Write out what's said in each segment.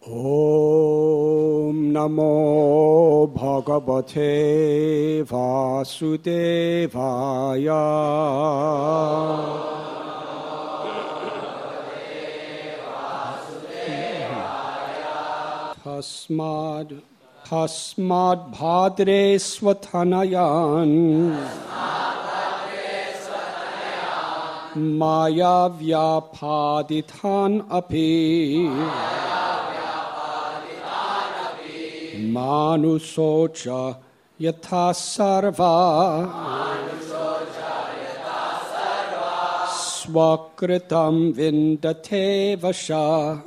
Om Namo Bhagavate Vasudevaya. Tasmad Bhadre Swatanayan Maya Vyapadithan Api Manusocha Yatha Sarva Swakritam Vindate Vasha.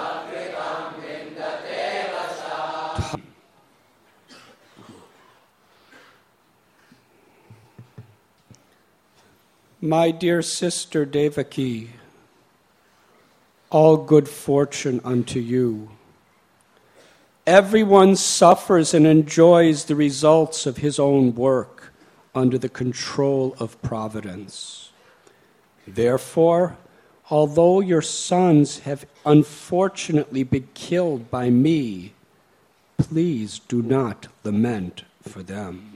My dear sister Devaki, all good fortune unto you. Everyone suffers and enjoys the results of his own work under the control of providence. Therefore, although your sons have unfortunately been killed by me, please do not lament for them.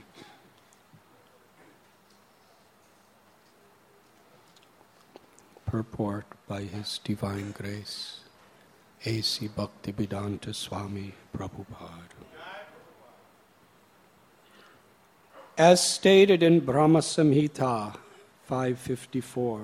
Purport by His Divine Grace, A.C. Bhaktivedanta Swami Prabhupada. As stated in Brahma Samhita 554,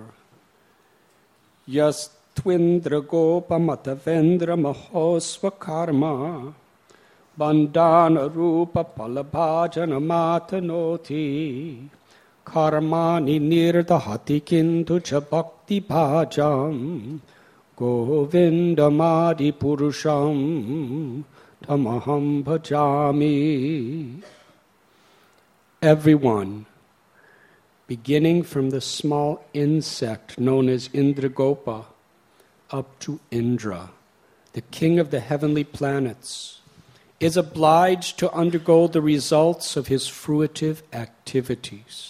Yas Twindra Gopa Matavendra Mahosva Karma Bandhana Rupa Palabhajana Matanoti Karmani nirdahati kintu cha bhakti bhajam Govindamadi purusham tamaham bhajami. Everyone, beginning from the small insect known as Indragopa up to Indra, the king of the heavenly planets, is obliged to undergo the results of his fruitive activities.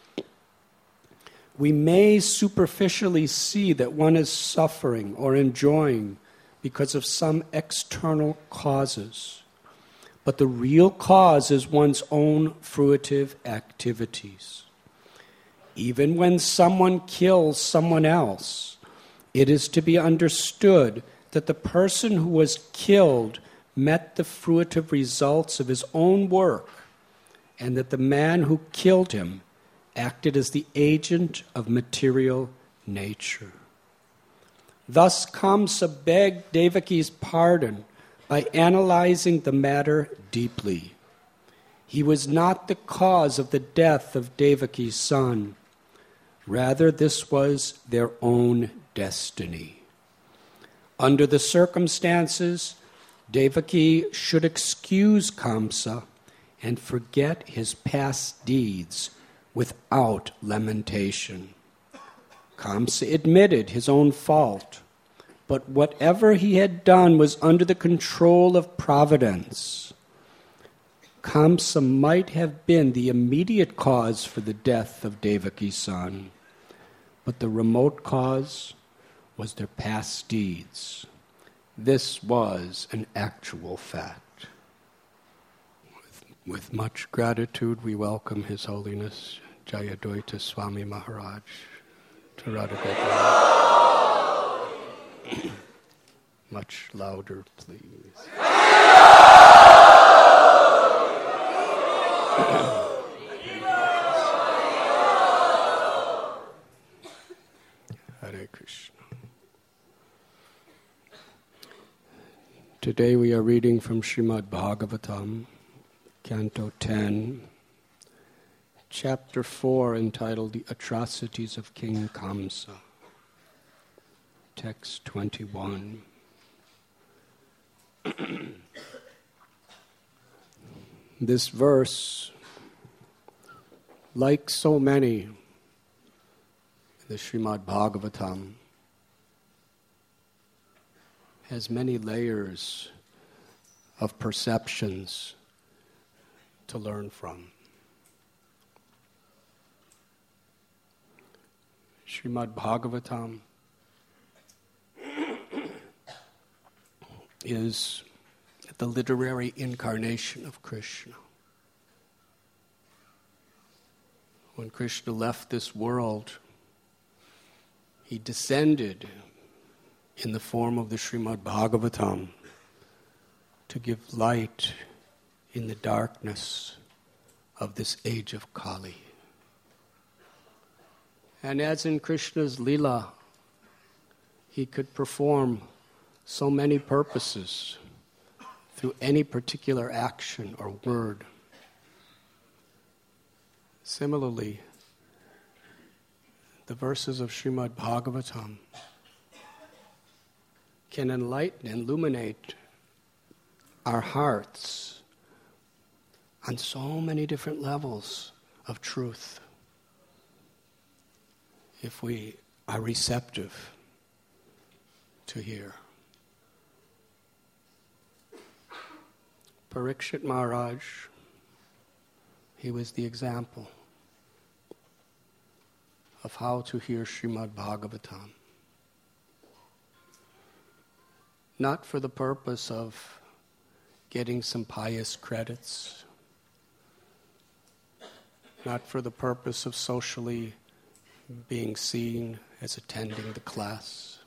We may superficially see that one is suffering or enjoying because of some external causes, but the real cause is one's own fruitive activities. Even when someone kills someone else, it is to be understood that the person who was killed met the fruitive results of his own work, and that the man who killed him acted as the agent of material nature. Thus Kamsa begged Devaki's pardon by analyzing the matter deeply. He was not the cause of the death of Devaki's son. Rather, this was their own destiny. Under the circumstances, Devaki should excuse Kamsa and forget his past deeds without lamentation. Kamsa admitted his own fault, but whatever he had done was under the control of providence. Kamsa might have been the immediate cause for the death of Devaki's son, but the remote cause was their past deeds. This was an actual fact. With much gratitude, we welcome His Holiness Jayadvaita Swami Maharaj to Radha Gopal. Much louder, please. Hare Krishna. Today we are reading from Srimad Bhagavatam, Canto 10, Chapter 4, entitled The Atrocities of King Kamsa. Text 21. This verse, like so many in the Srimad Bhagavatam, has many layers of perceptions to learn from. Srimad Bhagavatam is the literary incarnation of Krishna. When Krishna left this world, he descended in the form of the Srimad Bhagavatam to give light in the darkness of this age of Kali. And as in Krishna's Leela, he could perform so many purposes through any particular action or word. Similarly, the verses of Srimad Bhagavatam can enlighten and illuminate our hearts on so many different levels of truth if we are receptive to hear. Parikshit Maharaj, he was the example of how to hear Srimad Bhagavatam. Not for the purpose of getting some pious credits, not for the purpose of socially being seen as attending the class.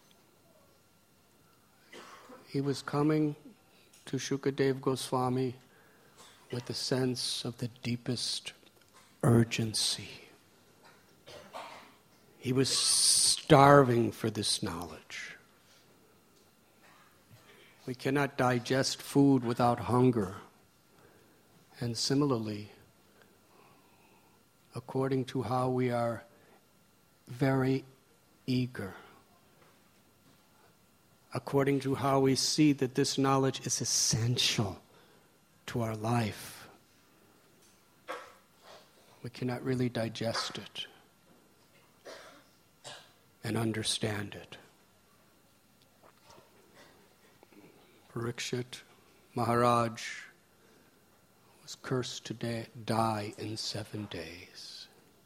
He was coming to Shukadev Goswami with a sense of the deepest urgency. He was starving for this knowledge. We cannot digest food without hunger. And similarly, according to how we are very eager, according to how we see that this knowledge is essential to our life, we cannot really digest it and understand it. Parikshit Maharaj was cursed to die in 7 days.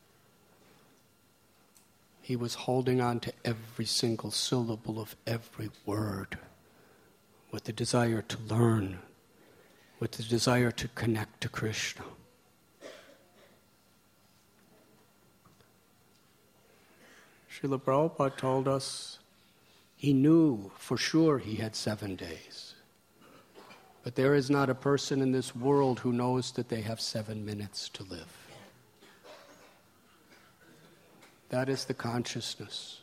He was holding on to every single syllable of every word with the desire to learn, with the desire to connect to Krishna. Srila Prabhupada told us he knew for sure he had 7 days. But there is not a person in this world who knows that they have 7 minutes to live. That is the consciousness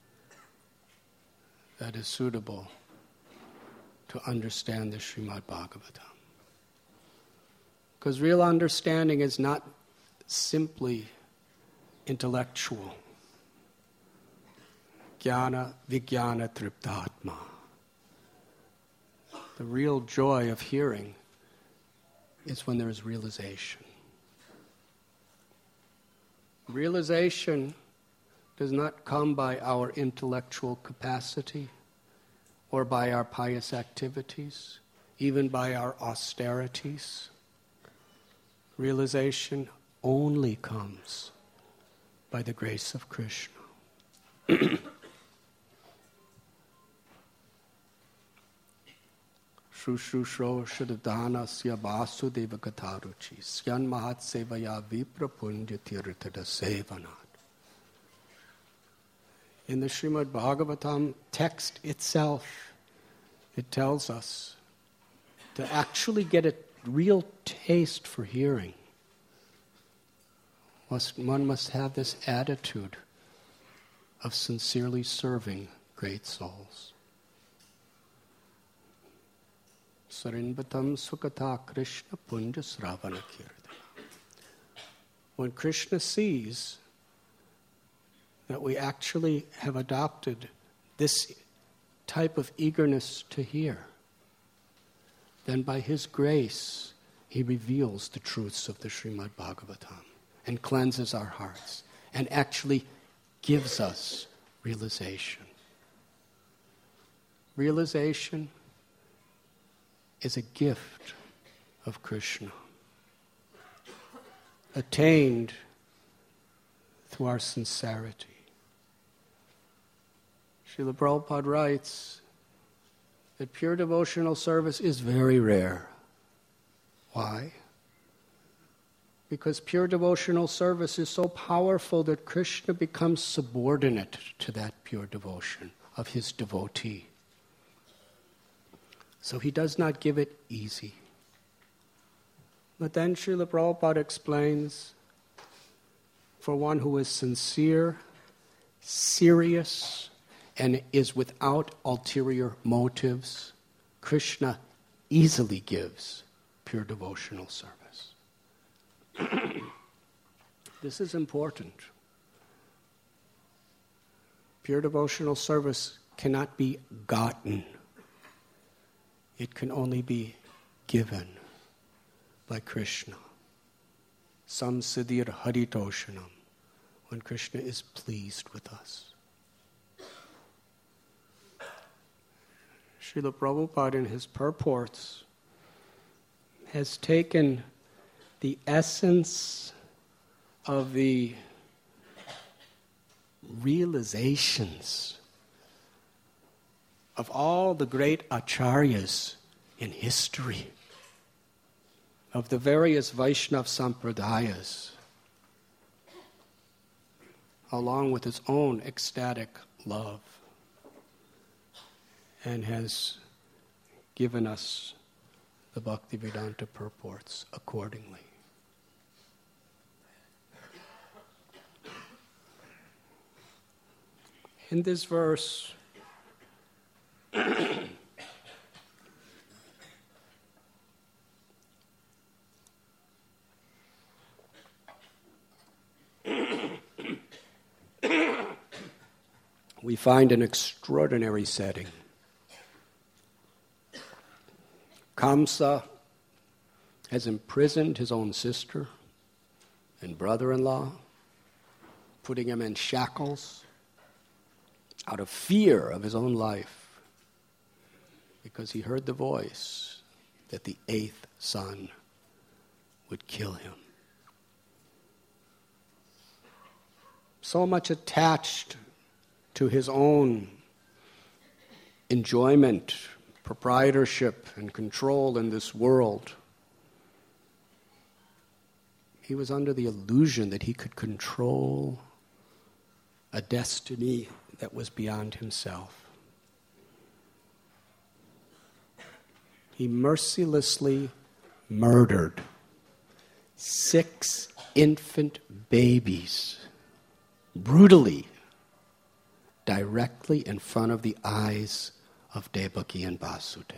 that is suitable to understand the Srimad Bhagavatam. Because real understanding is not simply intellectual. Jnana Vijnana Triptatma. The real joy of hearing is when there is realization. Realization does not come by our intellectual capacity or by our pious activities, even by our austerities. Realization only comes by the grace of Krishna. Shushushro Shradhanasya Vasudeva Katharuchi Syan Mahat Sevaya Vipra Punya Tirthada Sevanat. In the Srimad Bhagavatam text itself, it tells us to actually get a real taste for hearing, one must have this attitude of sincerely serving great souls. Sarinvatam Sukata Krishna Punja Sravana Kirtana. When Krishna sees that we actually have adopted this type of eagerness to hear, then by His grace, He reveals the truths of the Srimad Bhagavatam and cleanses our hearts and actually gives us realization. Realization is a gift of Krishna, attained through our sincerity. Srila Prabhupada writes that pure devotional service is very rare. Why? Because pure devotional service is so powerful that Krishna becomes subordinate to that pure devotion of his devotee. So he does not give it easy. But then Srila Prabhupada explains, for one who is sincere, serious, and is without ulterior motives, Krishna easily gives pure devotional service. This is important. Pure devotional service cannot be gotten. It can only be given by Krishna. Samsiddhir haritoshanam, when Krishna is pleased with us. Srila Prabhupada in his purports has taken the essence of the realizations of all the great acharyas in history, of the various Vaishnava sampradayas, along with his own ecstatic love, and has given us the Bhaktivedanta purports accordingly. In this verse, we find an extraordinary setting. Kamsa has imprisoned his own sister and brother-in-law, putting him in shackles out of fear of his own life, because he heard the voice that the eighth son would kill him. So much attached to his own enjoyment, proprietorship, and control in this world, he was under the illusion that he could control a destiny that was beyond himself. He mercilessly murdered 6 infant babies, brutally, directly in front of the eyes of Devaki and Vasudeva.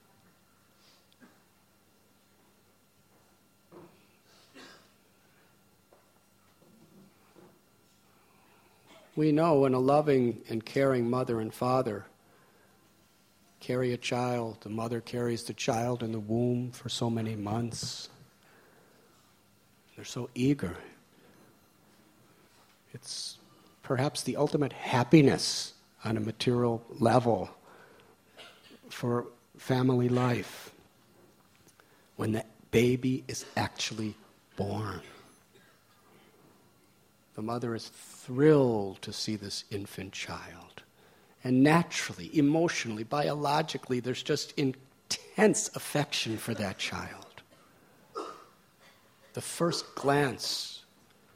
We know when a loving and caring mother and father carry a child, the mother carries the child in the womb for so many months. They're so eager. It's perhaps the ultimate happiness on a material level for family life when that baby is actually born. The mother is thrilled to see this infant child. And naturally, emotionally, biologically, there's just intense affection for that child. The first glance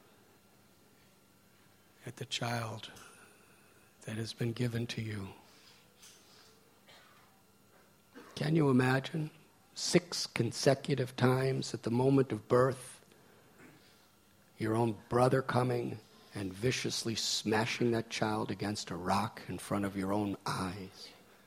at the child that has been given to you. Can you imagine 6 consecutive times at the moment of birth, your own brother coming and viciously smashing that child against a rock in front of your own eyes?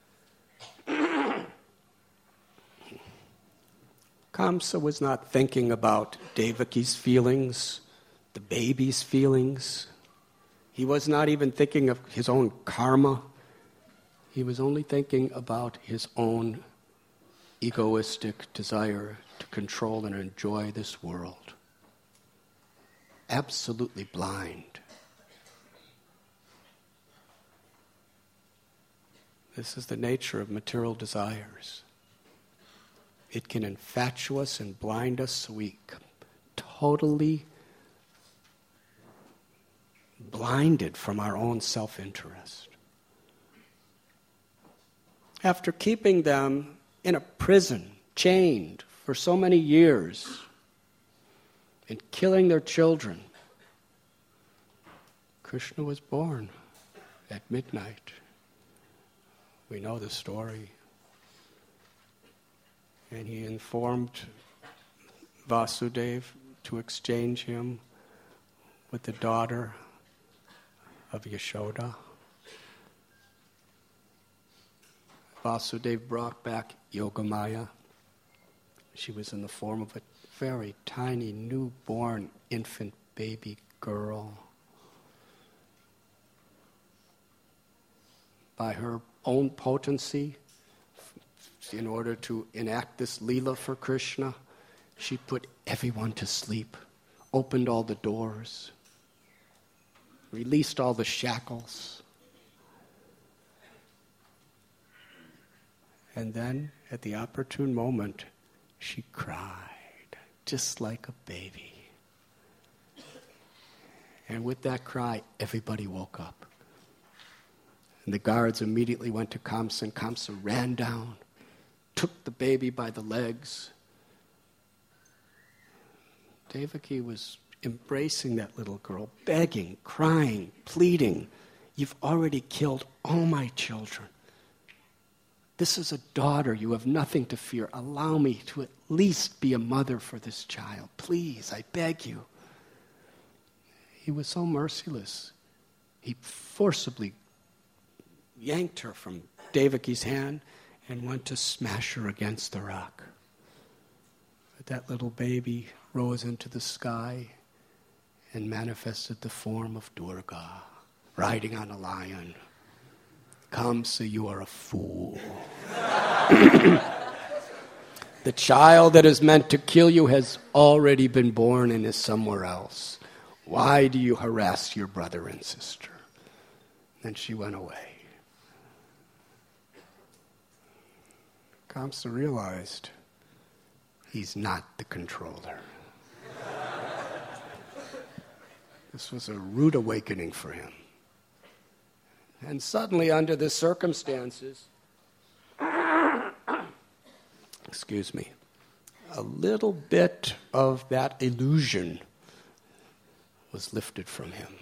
Kamsa was not thinking about Devaki's feelings, the baby's feelings. He was not even thinking of his own karma. He was only thinking about his own egoistic desire to control and enjoy this world. Absolutely blind. This is the nature of material desires. It can infatuate us and blind us so we totally blinded from our own self-interest. after keeping them in a prison, chained for so many years, and killing their children, Krishna was born at midnight. We know the story. And he informed Vasudeva to exchange him with the daughter of Yashoda. Vasudeva brought back Yogamaya. She was in the form of a very tiny, newborn infant baby girl. By her own potency, in order to enact this Leela for Krishna, she put everyone to sleep, opened all the doors, released all the shackles. And then, at the opportune moment, she cried, just like a baby. And with that cry, everybody woke up. And the guards immediately went to Kamsa, and Kamsa ran down, took the baby by the legs. Devaki was embracing that little girl, begging, crying, pleading, "You've already killed all my children. This is a daughter. You have nothing to fear. Allow me to at least be a mother for this child. Please, I beg you." He was so merciless. He forcibly yanked her from Devaki's hand and went to smash her against the rock. But that little baby rose into the sky and manifested the form of Durga, riding on a lion. Kamsa, you are a fool. The child that is meant to kill you has already been born and is somewhere else. Why do you harass your brother and sister? And she went away. Kamsa realized he's not the controller. This was a rude awakening for him. And suddenly, under the circumstances, excuse me, a little bit of that illusion was lifted from him.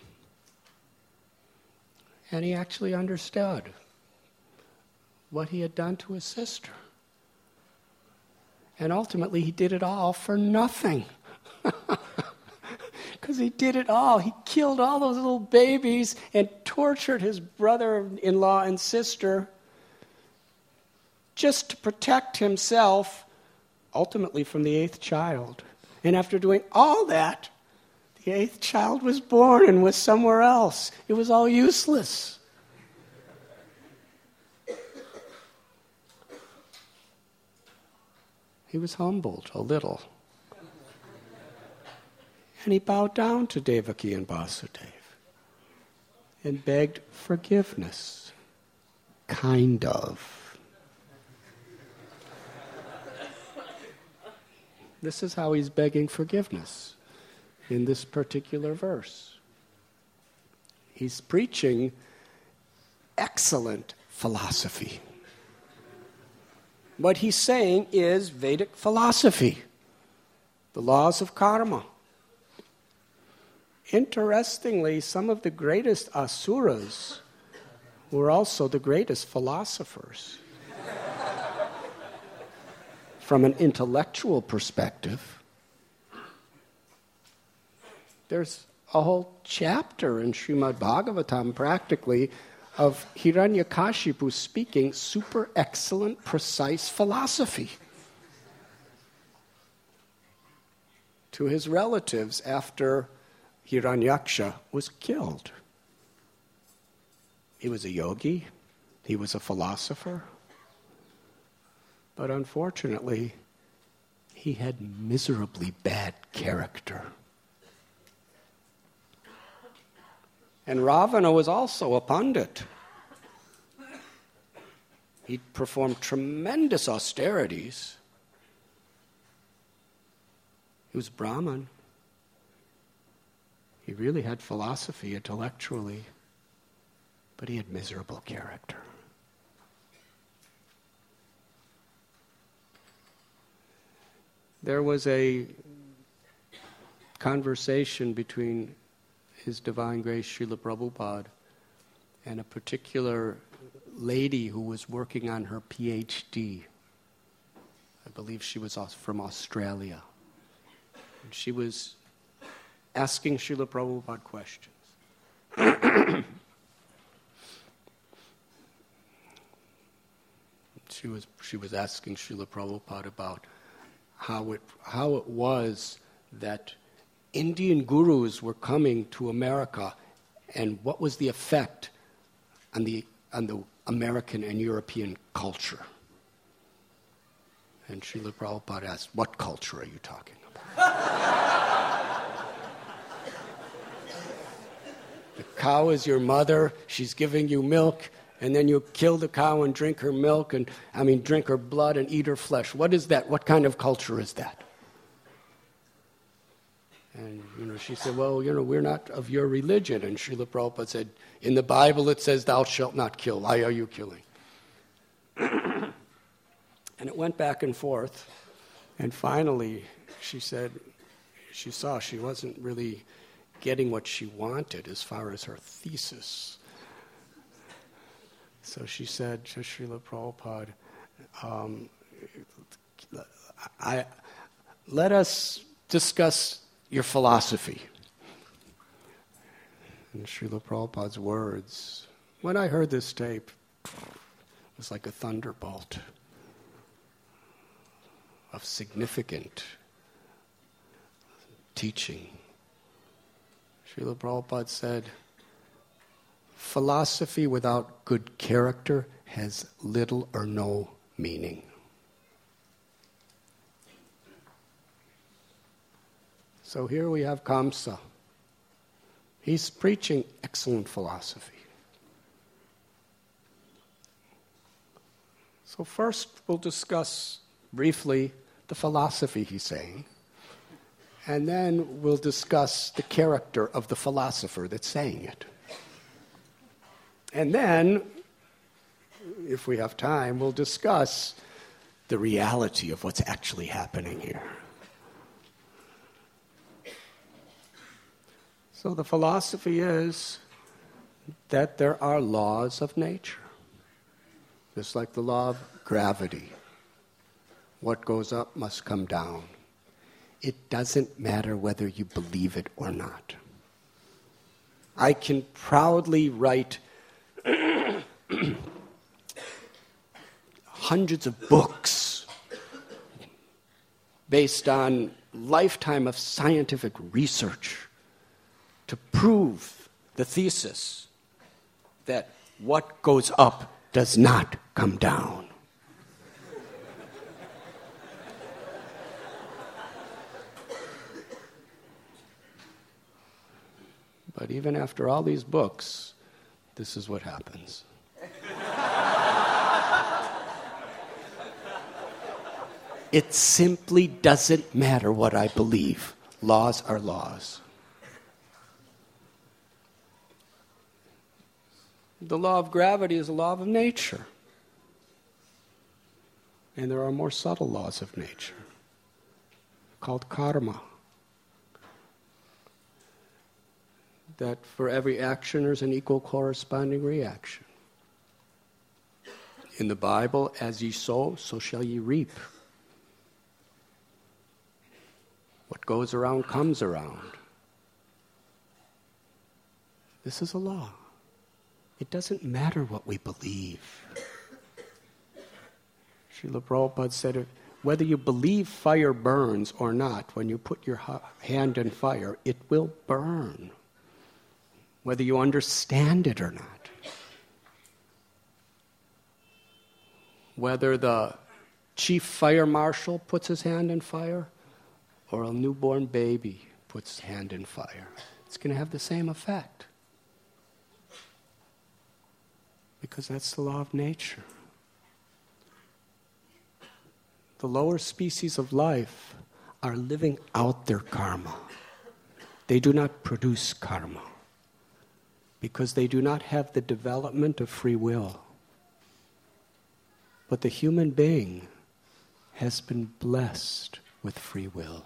And he actually understood what he had done to his sister. And ultimately, he did it all for nothing. Because he did it all. He killed all those little babies and tortured his brother-in-law and sister just to protect himself, ultimately from the 8th child. And after doing all that, the 8th child was born and was somewhere else. It was all useless. He was humbled a little. And he bowed down to Devaki and Vasudeva and begged forgiveness. Kind of. This is how he's begging forgiveness in this particular verse. He's preaching excellent philosophy. What he's saying is Vedic philosophy, the laws of karma. Interestingly, some of the greatest asuras were also the greatest philosophers. From an intellectual perspective, there's a whole chapter in Srimad Bhagavatam, practically, of Hiranyakashipu speaking super excellent, precise philosophy to his relatives after Hiranyaksha was killed. He was a yogi, he was a philosopher, but unfortunately, he had miserably bad character. And Ravana was also a pandit. He performed tremendous austerities. He was Brahman. He really had philosophy intellectually, but he had miserable character. there was a conversation between His Divine Grace Srila Prabhupada and a particular lady who was working on her PhD. I believe she was from Australia. And she was asking Srila Prabhupada questions. She was asking Srila Prabhupada about how it was that Indian gurus were coming to America, and what was the effect on the American and European culture. And Srila Prabhupada asked, "What culture are you talking about?" The cow is your mother, she's giving you milk, and then you kill the cow and drink her milk, drink her blood and eat her flesh. What is that? What kind of culture is that? And, she said, well, we're not of your religion. And Srila Prabhupada said, in the Bible it says, thou shalt not kill. Why are you killing? And it went back and forth. And finally, she said, she saw she wasn't really getting what she wanted as far as her thesis. So she said to Srila Prabhupada, let us discuss your philosophy. And Srila Prabhupada's words, when I heard this tape, it was like a thunderbolt of significant teaching. Srila Prabhupada said, philosophy without good character has little or no meaning. So here we have Kamsa. He's preaching excellent philosophy. So first we'll discuss briefly the philosophy he's saying, and then we'll discuss the character of the philosopher that's saying it. And then, if we have time, we'll discuss the reality of what's actually happening here. So the philosophy is that there are laws of nature. Just like the law of gravity. What goes up must come down. It doesn't matter whether you believe it or not. I can proudly write hundreds of books based on lifetime of scientific research to prove the thesis that what goes up does not come down. But even after all these books, this is what happens. It simply doesn't matter what I believe. Laws are laws. The law of gravity is a law of nature. And there are more subtle laws of nature called karma. That for every action there's an equal corresponding reaction. In the Bible, as ye sow, so shall ye reap. What goes around comes around. This is a law. It doesn't matter what we believe. Srila Prabhupada said, whether you believe fire burns or not, when you put your hand in fire, it will burn. Whether you understand it or not. Whether the chief fire marshal puts his hand in fire or a newborn baby puts his hand in fire, it's going to have the same effect. Because that's the law of nature. The lower species of life are living out their karma. They do not produce karma because they do not have the development of free will. But the human being has been blessed with free will.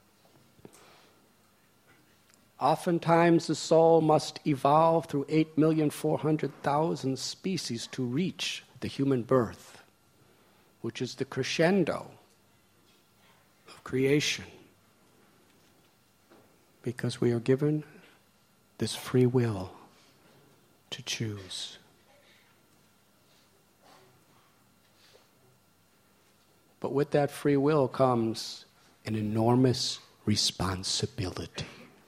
Oftentimes the soul must evolve through 8,400,000 species to reach the human birth, which is the crescendo of creation, because we are given this free will to choose. But with that free will comes an enormous responsibility.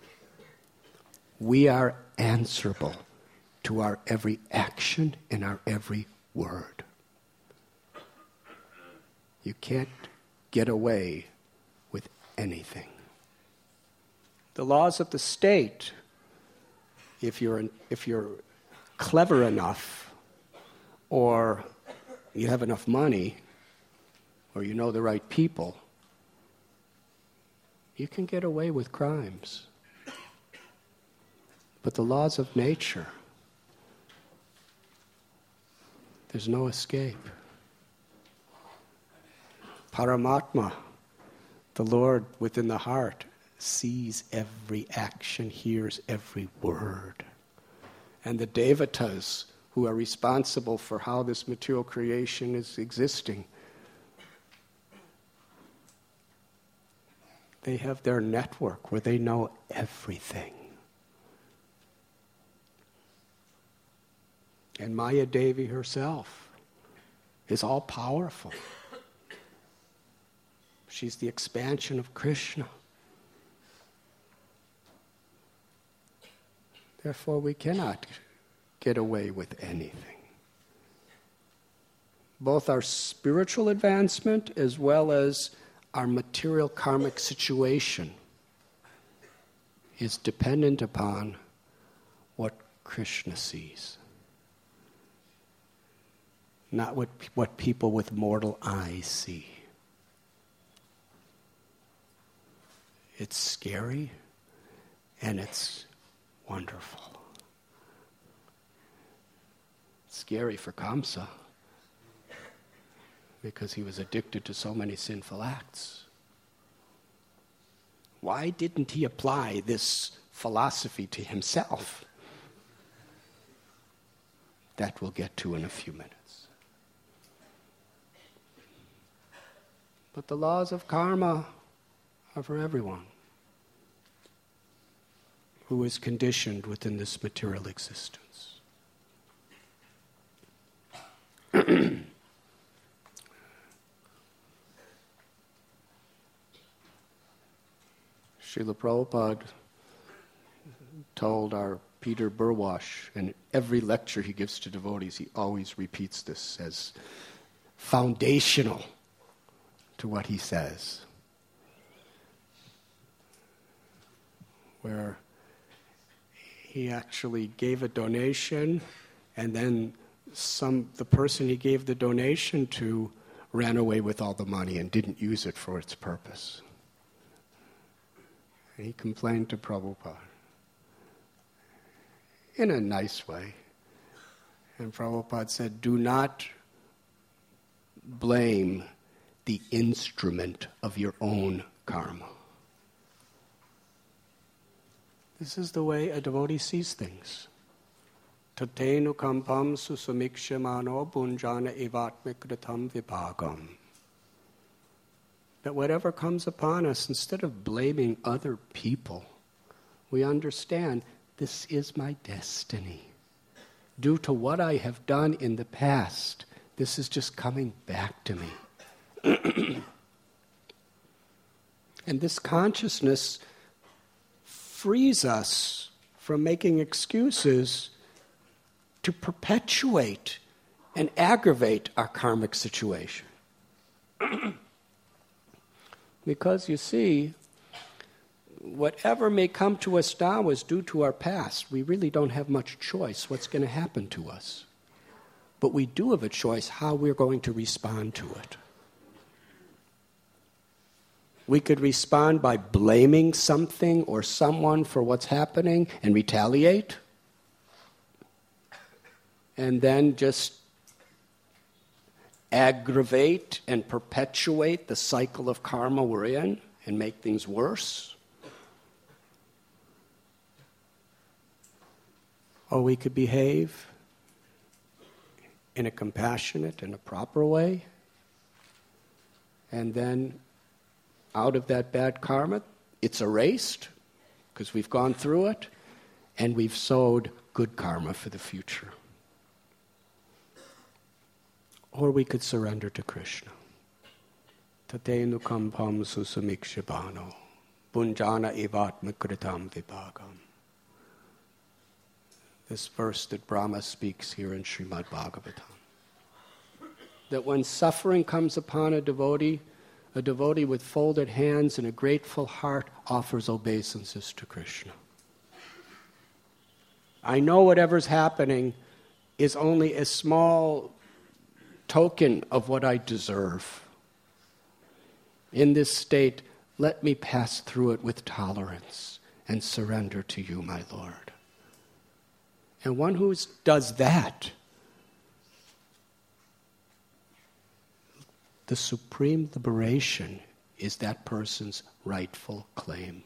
We are answerable to our every action and our every word. You can't get away with anything. The laws of the state, if you're clever enough, or you have enough money, or you know the right people, you can get away with crimes. But the laws of nature, there's no escape. Paramatma, the Lord within the heart, sees every action, hears every word. And the devatas, who are responsible for how this material creation is existing, they have their network where they know everything. And Maya Devi herself is all-powerful. She's the expansion of Krishna. Therefore, we cannot get away with anything. Both our spiritual advancement as well as our material karmic situation is dependent upon what Krishna sees. Not what people with mortal eyes see. It's scary and it's wonderful. It's scary for Kamsa because he was addicted to so many sinful acts. Why didn't he apply this philosophy to himself? That we'll get to in a few minutes. But the laws of karma are for everyone who is conditioned within this material existence. Srila Prabhupada told our Peter Burwash, in every lecture he gives to devotees, he always repeats this as foundational to what he says, where he actually gave a donation, and then the person he gave the donation to ran away with all the money and didn't use it for its purpose. And he complained to Prabhupada in a nice way. And Prabhupada said, do not blame the instrument of your own karma. This is the way a devotee sees things. Tatenu kampam susamikshemano bunjana evatmikritam vibhagam. That whatever comes upon us, instead of blaming other people, we understand this is my destiny. Due to what I have done in the past, this is just coming back to me. And this consciousness frees us from making excuses to perpetuate and aggravate our karmic situation. Because you see, whatever may come to us now is due to our past. We really don't have much choice what's going to happen to us. But we do have a choice how we're going to respond to it. We could respond by blaming something or someone for what's happening and retaliate. And then just aggravate and perpetuate the cycle of karma we're in and make things worse. Or we could behave in a compassionate and a proper way, and then out of that bad karma, it's erased because we've gone through it, and we've sowed good karma for the future. Or we could surrender to Krishna. Tatenu kampam susamikshibano bunjana evatma kritam vibhagam. This verse that Brahma speaks here in Srimad Bhagavatam. That when suffering comes upon a devotee with folded hands and a grateful heart offers obeisances to Krishna. I know whatever's happening is only a small token of what I deserve. In this state, let me pass through it with tolerance and surrender to you, my Lord. And one who does that, the supreme liberation is that person's rightful claim.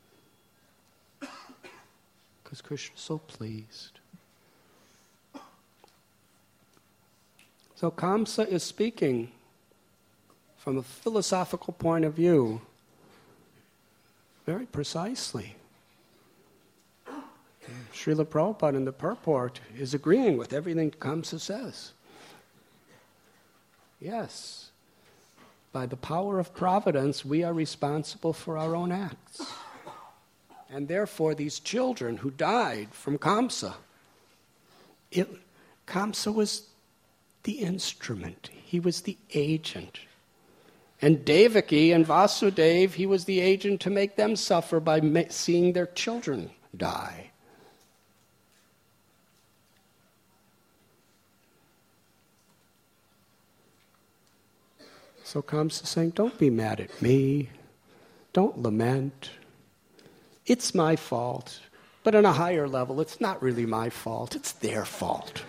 Because Krishna is so pleased. So Kamsa is speaking from a philosophical point of view very precisely. Srila Prabhupada in the purport is agreeing with everything Kamsa says. Yes, by the power of providence, we are responsible for our own acts. And therefore, these children who died from Kamsa, Kamsa was the instrument. He was the agent. And Devaki and Vasudeva, he was the agent to make them suffer by seeing their children die. So Kamsa is saying, don't be mad at me. Don't lament. It's my fault. But on a higher level, it's not really my fault. It's their fault.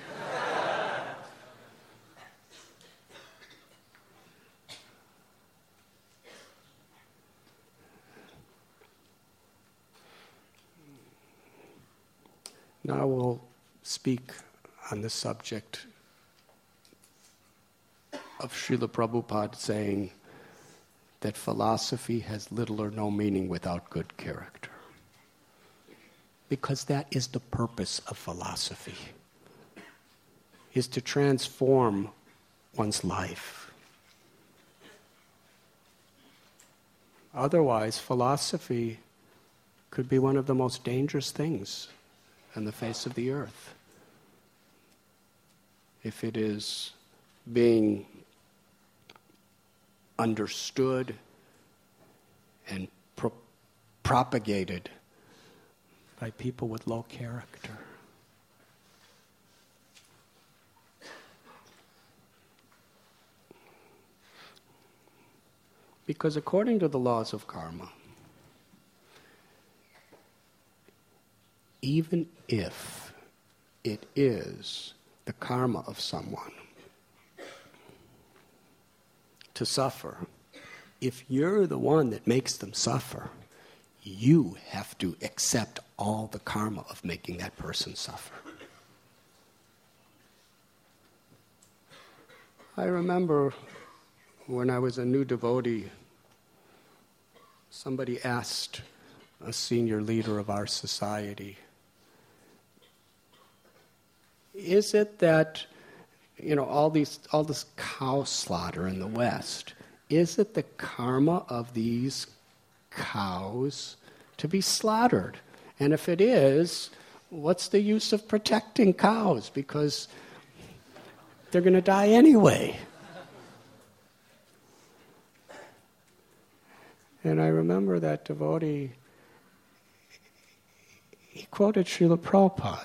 Now we'll speak on the subject of Srila Prabhupada saying that philosophy has little or no meaning without good character. Because that is the purpose of philosophy, is to transform one's life. Otherwise, philosophy could be one of the most dangerous things on the face of the earth. If it is being understood and propagated by people with low character. Because according to the laws of karma, even if it is the karma of someone to suffer, if you're the one that makes them suffer, you have to accept all the karma of making that person suffer. I remember when I was a new devotee, somebody asked a senior leader of our society, is it that, all this cow slaughter in the West, is it the karma of these cows to be slaughtered? And if it is, what's the use of protecting cows? Because they're going to die anyway. And I remember that devotee, he quoted Srila Prabhupada.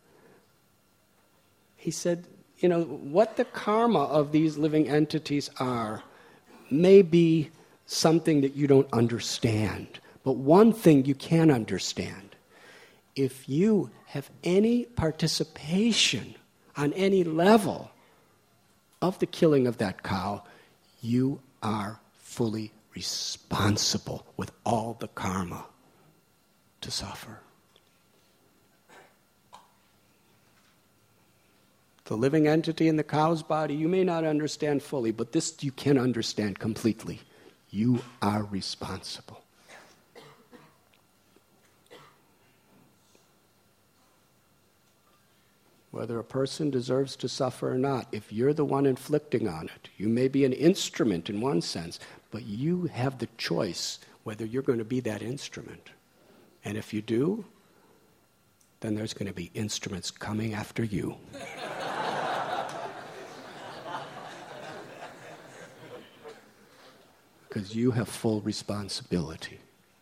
He said, what the karma of these living entities are may be something that you don't understand. But one thing you can understand. If you have any participation on any level of the killing of that cow, you are fully responsible with all the karma to suffer. The living entity in the cow's body, you may not understand fully, but this you can understand completely. You are responsible. Whether a person deserves to suffer or not, if you're the one inflicting on it, you may be an instrument in one sense, but you have the choice whether you're going to be that instrument. And if you do, then there's going to be instruments coming after you. Because you have full responsibility.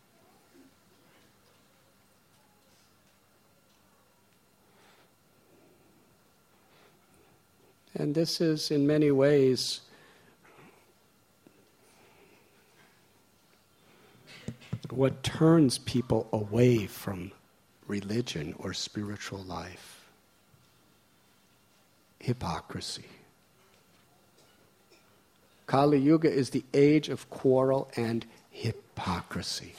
And this is, in many ways, what turns people away from religion or spiritual life. Hypocrisy. Kali Yuga is the age of quarrel and hypocrisy.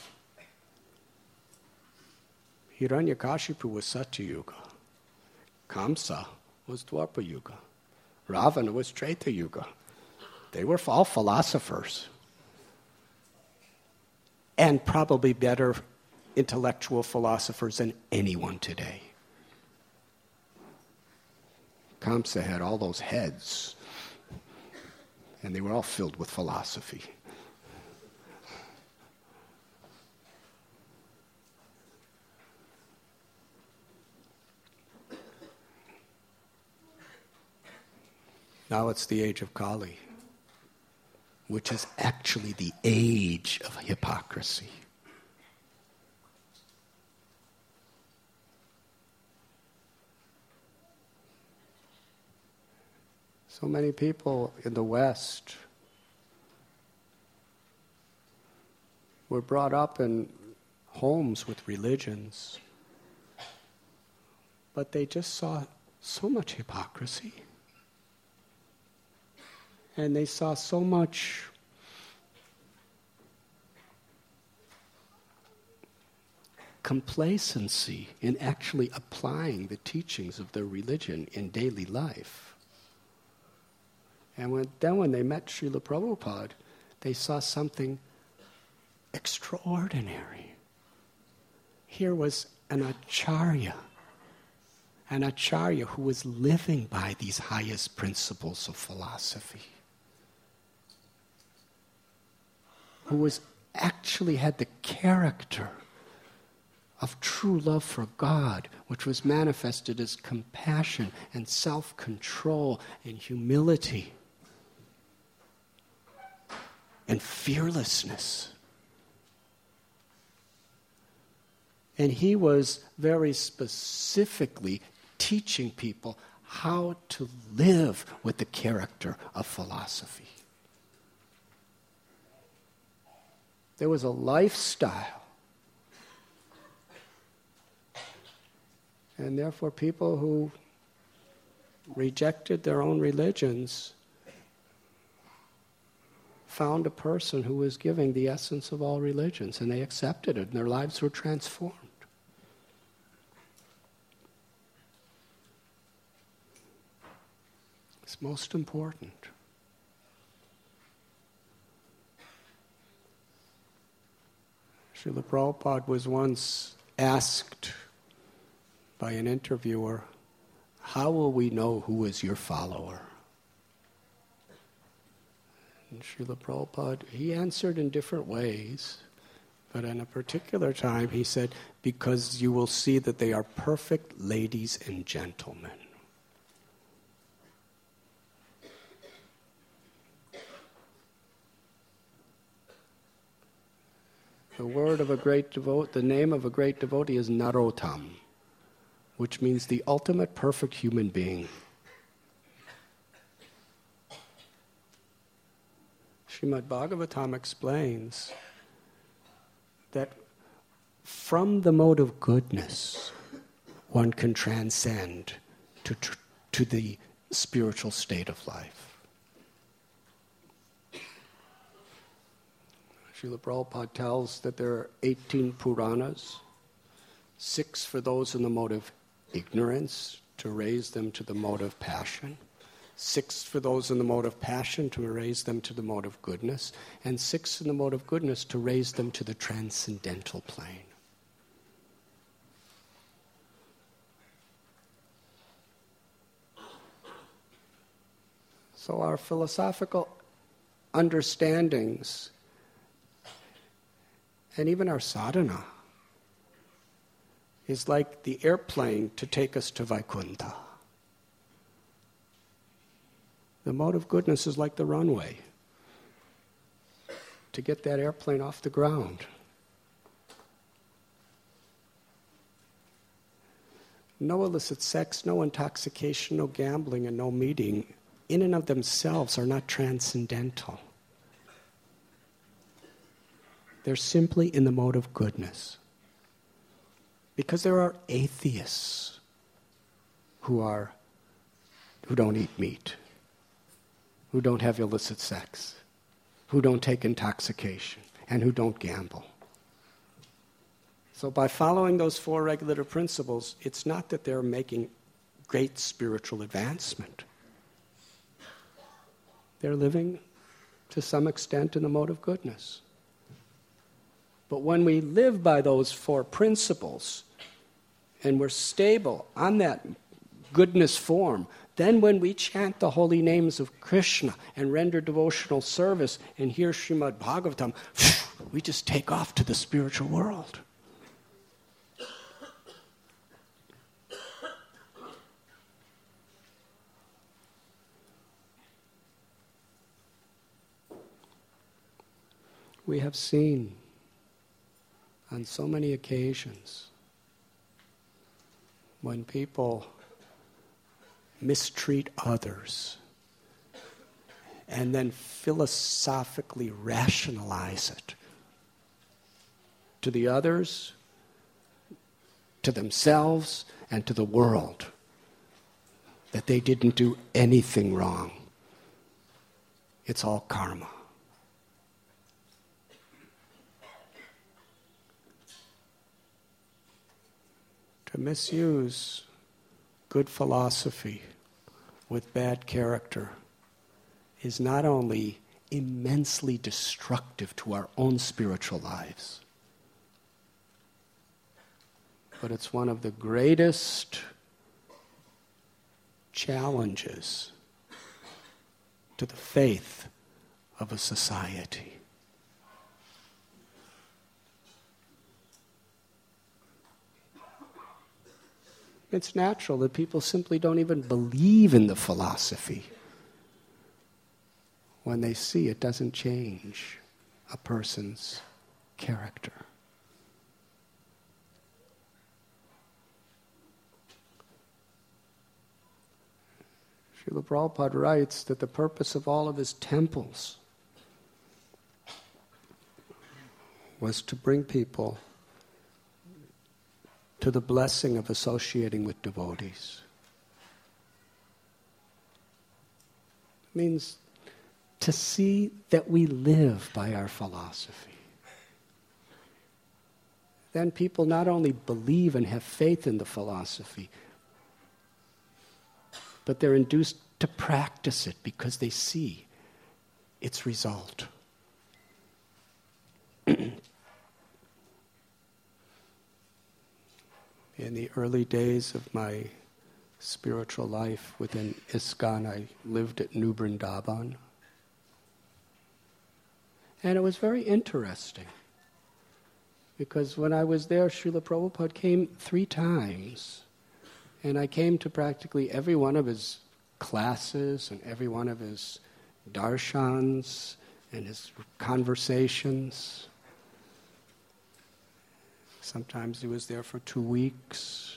Hiranyakashipu was Satya Yuga. Kamsa was Dwapara Yuga. Ravana was Treta Yuga. They were all philosophers. And probably better intellectual philosophers than anyone today. Kamsa had all those heads. And they were all filled with philosophy. Now it's the age of Kali, which is actually the age of hypocrisy. So many people in the West were brought up in homes with religions, but they just saw so much hypocrisy. And they saw so much complacency in actually applying the teachings of their religion in daily life. And when they met Srila Prabhupada, they saw something extraordinary. Here was an acharya who was living by these highest principles of philosophy, who was actually had the character of true love for God, which was manifested as compassion and self-control and humility and fearlessness. And he was very specifically teaching people how to live with the character of philosophy. There was a lifestyle. And therefore people who rejected their own religions found a person who was giving the essence of all religions, and they accepted it, and their lives were transformed. It's most important. Srila Prabhupada was once asked by an interviewer, "How will we know who is your follower?" And Srila Prabhupada, he answered in different ways, but in a particular time he said, "Because you will see that they are perfect ladies and gentlemen." The word of a great the name of a great devotee is Narottam, which means the ultimate perfect human being. Srimad Bhagavatam explains that from the mode of goodness, one can transcend to the spiritual state of life. Srila Prabhupada tells that there are 18 Puranas, 6 for those in the mode of ignorance, to raise them to the mode of passion, 6 for those in the mode of passion to raise them to the mode of goodness, and 6 in the mode of goodness to raise them to the transcendental plane. So our philosophical understandings and even our sadhana is like the airplane to take us to Vaikuntha. The mode of goodness is like the runway to get that airplane off the ground. No illicit sex, no intoxication, no gambling, and no meeting in and of themselves are not transcendental. They're simply in the mode of goodness. Because there are atheists who don't eat meat, who don't have illicit sex, who don't take intoxication, and who don't gamble. So by following those 4 regulative principles, it's not that they're making great spiritual advancement. They're living to some extent in the mode of goodness. But when we live by those 4 principles, and we're stable on that goodness form, then when we chant the holy names of Krishna and render devotional service and hear Srimad Bhagavatam, we just take off to the spiritual world. We have seen on so many occasions when people mistreat others and then philosophically rationalize it to the others, to themselves, and to the world, that they didn't do anything wrong. It's all karma. To misuse good philosophy with bad character is not only immensely destructive to our own spiritual lives, but it's one of the greatest challenges to the faith of a society. It's natural that people simply don't even believe in the philosophy when they see it doesn't change a person's character. Srila Prabhupada writes that the purpose of all of his temples was to bring people to the blessing of associating with devotees. It means to see that we live by our philosophy. Then people not only believe and have faith in the philosophy, but they're induced to practice it because they see its result. In the early days of my spiritual life within ISKCON, I lived at New Vrindavan. And it was very interesting, because when I was there, Srila Prabhupada came 3 times, and I came to practically every one of his classes and every one of his darshans and his conversations. Sometimes he was there for 2 weeks.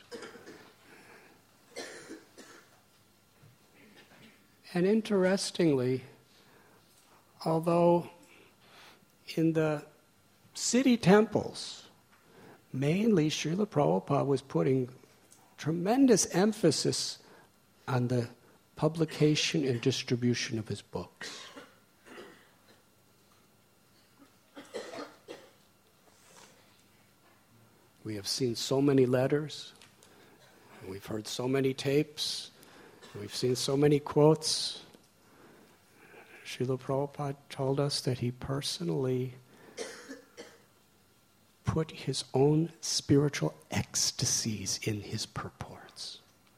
And interestingly, although in the city temples, mainly Srila Prabhupada was putting tremendous emphasis on the publication and distribution of his books. We have seen so many letters, we've heard so many tapes, we've seen so many quotes. Srila Prabhupada told us that he personally put his own spiritual ecstasies in his purports.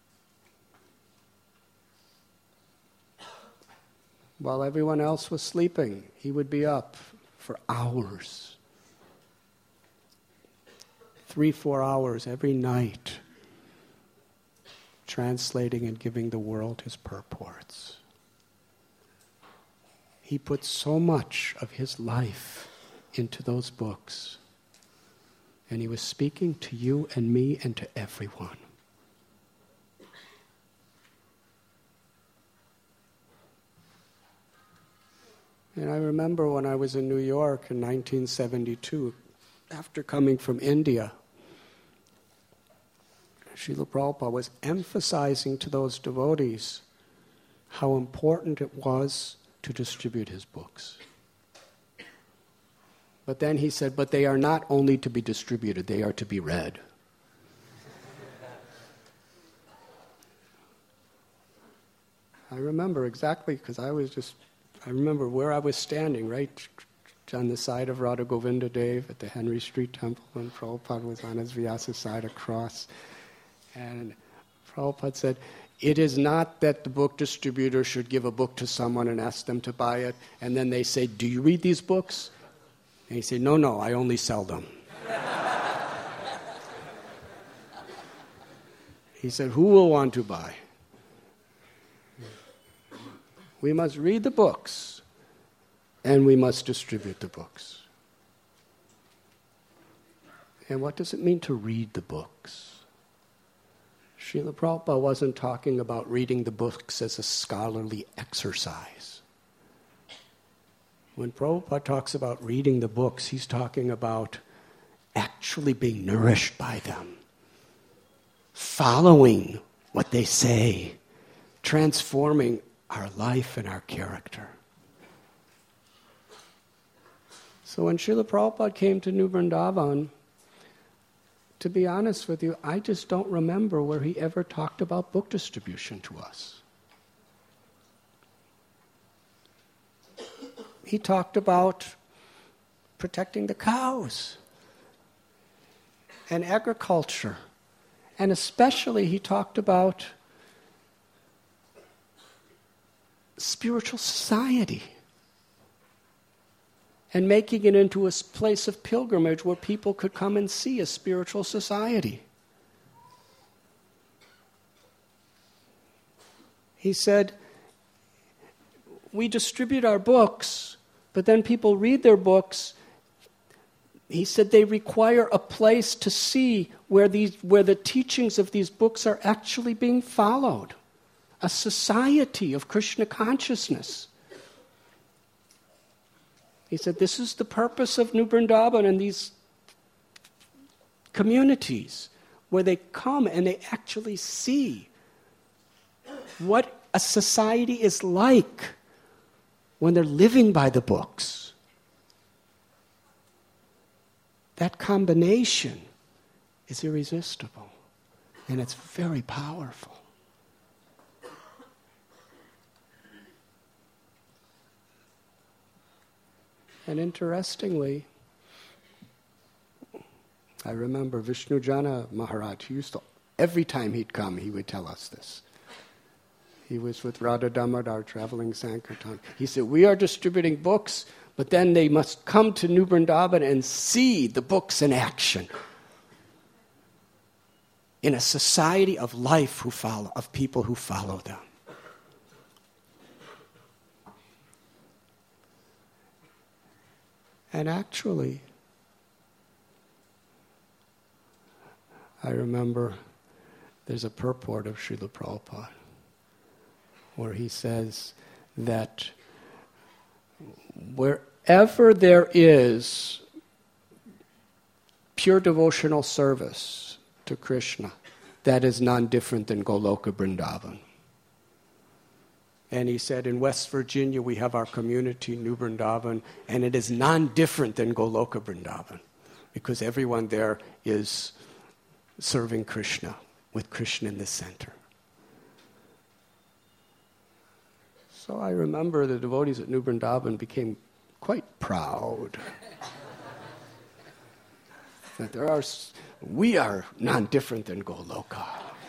While everyone else was sleeping, he would be up for hours. 3-4 hours every night, translating and giving the world his purports. He put so much of his life into those books. And he was speaking to you and me and to everyone. And I remember when I was in New York in 1972, after coming from India, Srila Prabhupada was emphasizing to those devotees how important it was to distribute his books. But then he said, but they are not only to be distributed, they are to be read. I remember exactly, because I remember where I was standing, right on the side of Radha Govinda Dev at the Henry Street Temple, and Prabhupada was on his Vyasa side across. And Prabhupada said, it is not that the book distributor should give a book to someone and ask them to buy it, and then they say, do you read these books? And he said, no, I only sell them. He said, who will want to buy? We must read the books, and we must distribute the books. And what does it mean to read the books? Srila Prabhupada wasn't talking about reading the books as a scholarly exercise. When Prabhupada talks about reading the books, he's talking about actually being nourished by them, following what they say, transforming our life and our character. So when Srila Prabhupada came to New Vrindavan, to be honest with you, I just don't remember where he ever talked about book distribution to us. He talked about protecting the cows and agriculture. And especially he talked about spiritual society and making it into a place of pilgrimage where people could come and see a spiritual society. He said, we distribute our books, but then people read their books. He said they require a place to see where the teachings of these books are actually being followed. A society of Krishna consciousness. He said, this is the purpose of New Vrindavan and these communities where they come and they actually see what a society is like when they're living by the books. That combination is irresistible, and it's very powerful. And interestingly, I remember Vishnu Jana Maharaj, every time he'd come, he would tell us this. He was with Radha Damodar traveling Sankirtan. He said, we are distributing books, but then they must come to New Vrindavan and see the books in action. In a society of life of people who follow them. And actually, I remember there's a purport of Srila Prabhupada where he says that wherever there is pure devotional service to Krishna, that is none different than Goloka Vrindavan. And he said, in West Virginia, we have our community, New Vrindavan, and it is none different than Goloka Vrindavan. because everyone there is serving Krishna, with Krishna in the center. So I remember the devotees at New Vrindavan became quite proud that we are non-different than Goloka.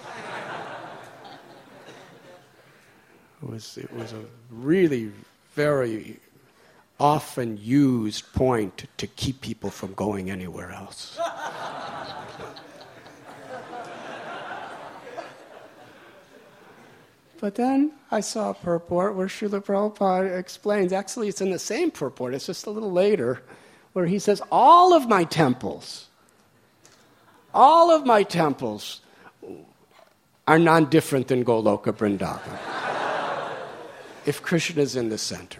It was a really very often used point to keep people from going anywhere else. But then I saw a purport where Srila Prabhupada explains, actually it's in the same purport, it's just a little later, where he says, all of my temples are non-different than Goloka Vrindavan, if Krishna is in the center.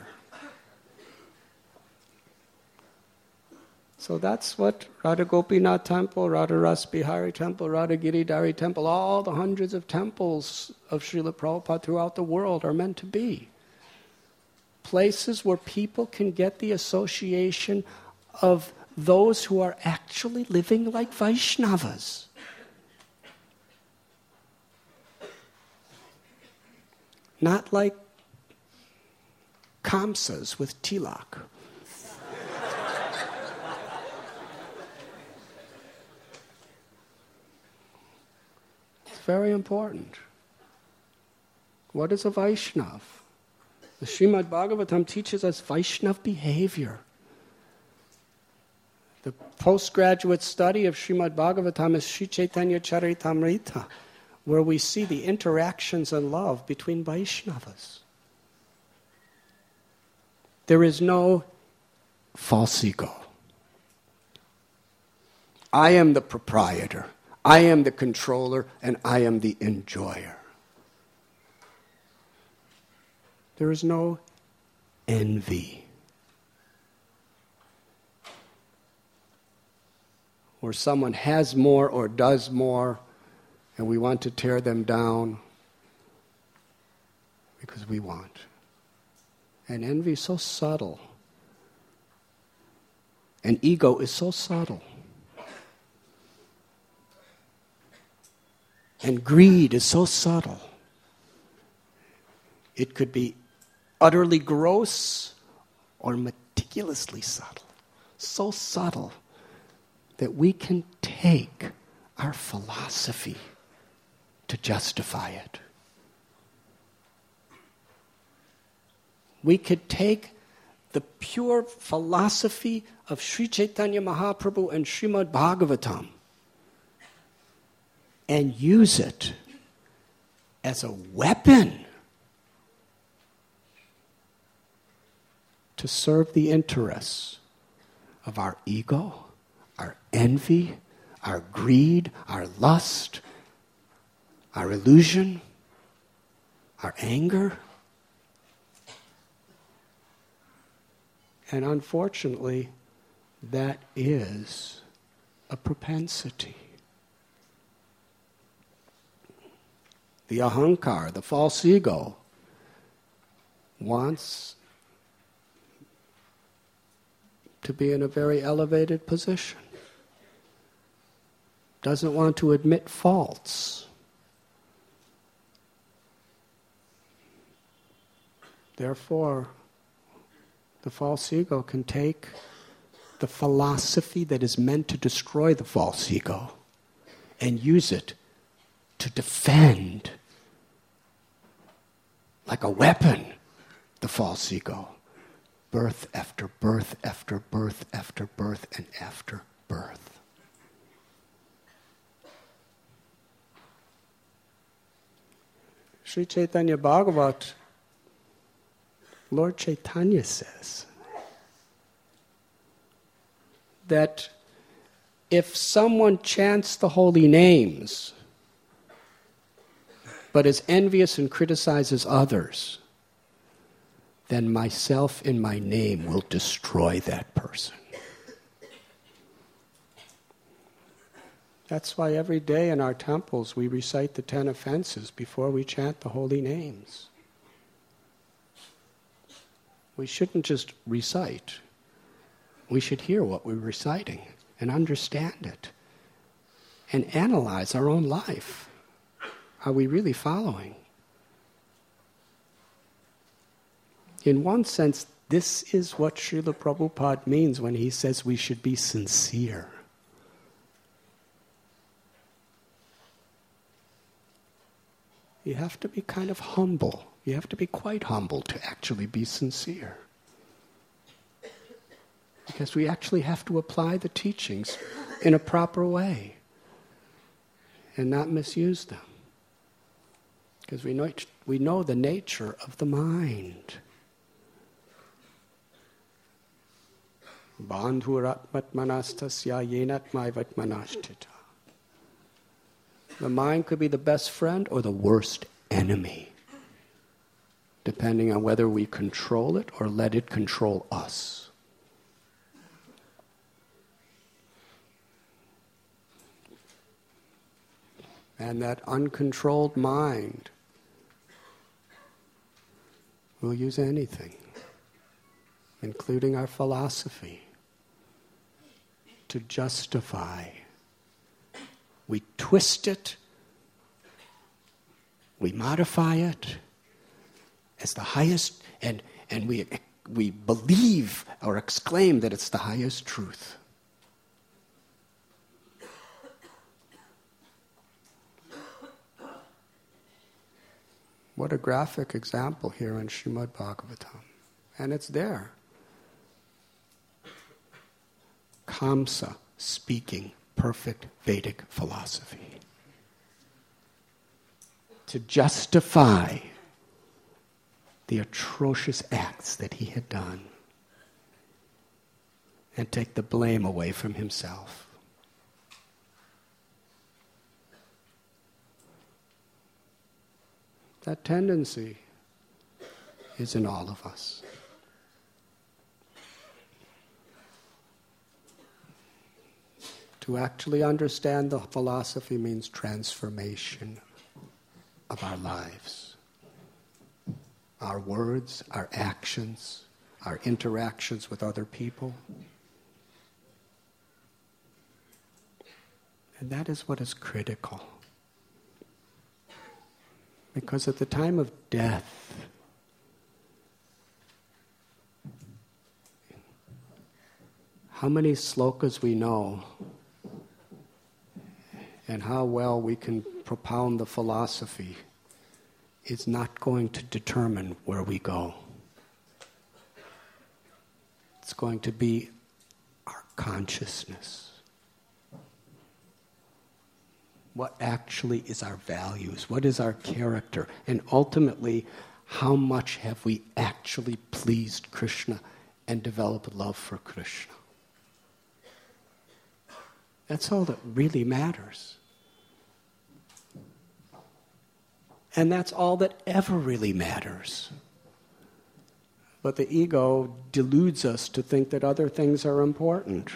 So that's what Radha Gopinath Temple, Radha Ras Bihari Temple, Radha Giridhari Temple, all the hundreds of temples of Srila Prabhupada throughout the world are meant to be. Places where people can get the association of those who are actually living like Vaishnavas. Not like Kamsas with tilak. Very important. What is a Vaishnav? The Srimad Bhagavatam teaches us Vaishnav behavior. The postgraduate study of Srimad Bhagavatam is Sri Chaitanya Charitamrita, where we see the interactions and love between Vaishnavas. There is no false ego. I am the proprietor. I am the controller, and I am the enjoyer. There is no envy, where someone has more or does more, and we want to tear them down because we want. And envy is so subtle. And ego is so subtle. And greed is so subtle. It could be utterly gross or meticulously subtle. So subtle that we can take our philosophy to justify it. We could take the pure philosophy of Sri Chaitanya Mahaprabhu and Srimad Bhagavatam and use it as a weapon to serve the interests of our ego, our envy, our greed, our lust, our illusion, our anger. And unfortunately, that is a propensity. The ahankar, the false ego, wants to be in a very elevated position. Doesn't want to admit faults. Therefore, the false ego can take the philosophy that is meant to destroy the false ego and use it to defend, like a weapon, the false ego. Birth after birth after birth after birth and after birth. Sri Chaitanya Bhagavat, Lord Chaitanya says that if someone chants the holy names but is envious and criticizes others, then myself in my name will destroy that person. That's why every day in our temples we recite the 10 offenses before we chant the holy names. We shouldn't just recite. We should hear what we're reciting and understand it and analyze our own life. Are we really following? In one sense, this is what Srila Prabhupada means when he says we should be sincere. You have to be kind of humble. You have to be quite humble to actually be sincere. Because we actually have to apply the teachings in a proper way and not misuse them. Because we know the nature of the mind. Bandhuratmatmanastasya yenatmaivatmanashtita. The mind could be the best friend or the worst enemy, depending on whether we control it or let it control us. And that uncontrolled mind will use anything, including our philosophy, to justify. We twist it, we modify it as the highest, and we believe or exclaim that it's the highest truth. What a graphic example here in Srimad Bhagavatam. And it's there. Kamsa speaking perfect Vedic philosophy. To justify the atrocious acts that he had done and take the blame away from himself. That tendency is in all of us. To actually understand the philosophy means transformation of our lives. Our words, our actions, our interactions with other people. And that is what is critical. Because at the time of death, how many slokas we know and how well we can propound the philosophy is not going to determine where we go. It's going to be our consciousness. What actually is our values? What is our character? And ultimately, how much have we actually pleased Krishna and developed love for Krishna? That's all that really matters. And that's all that ever really matters. But the ego deludes us to think that other things are important.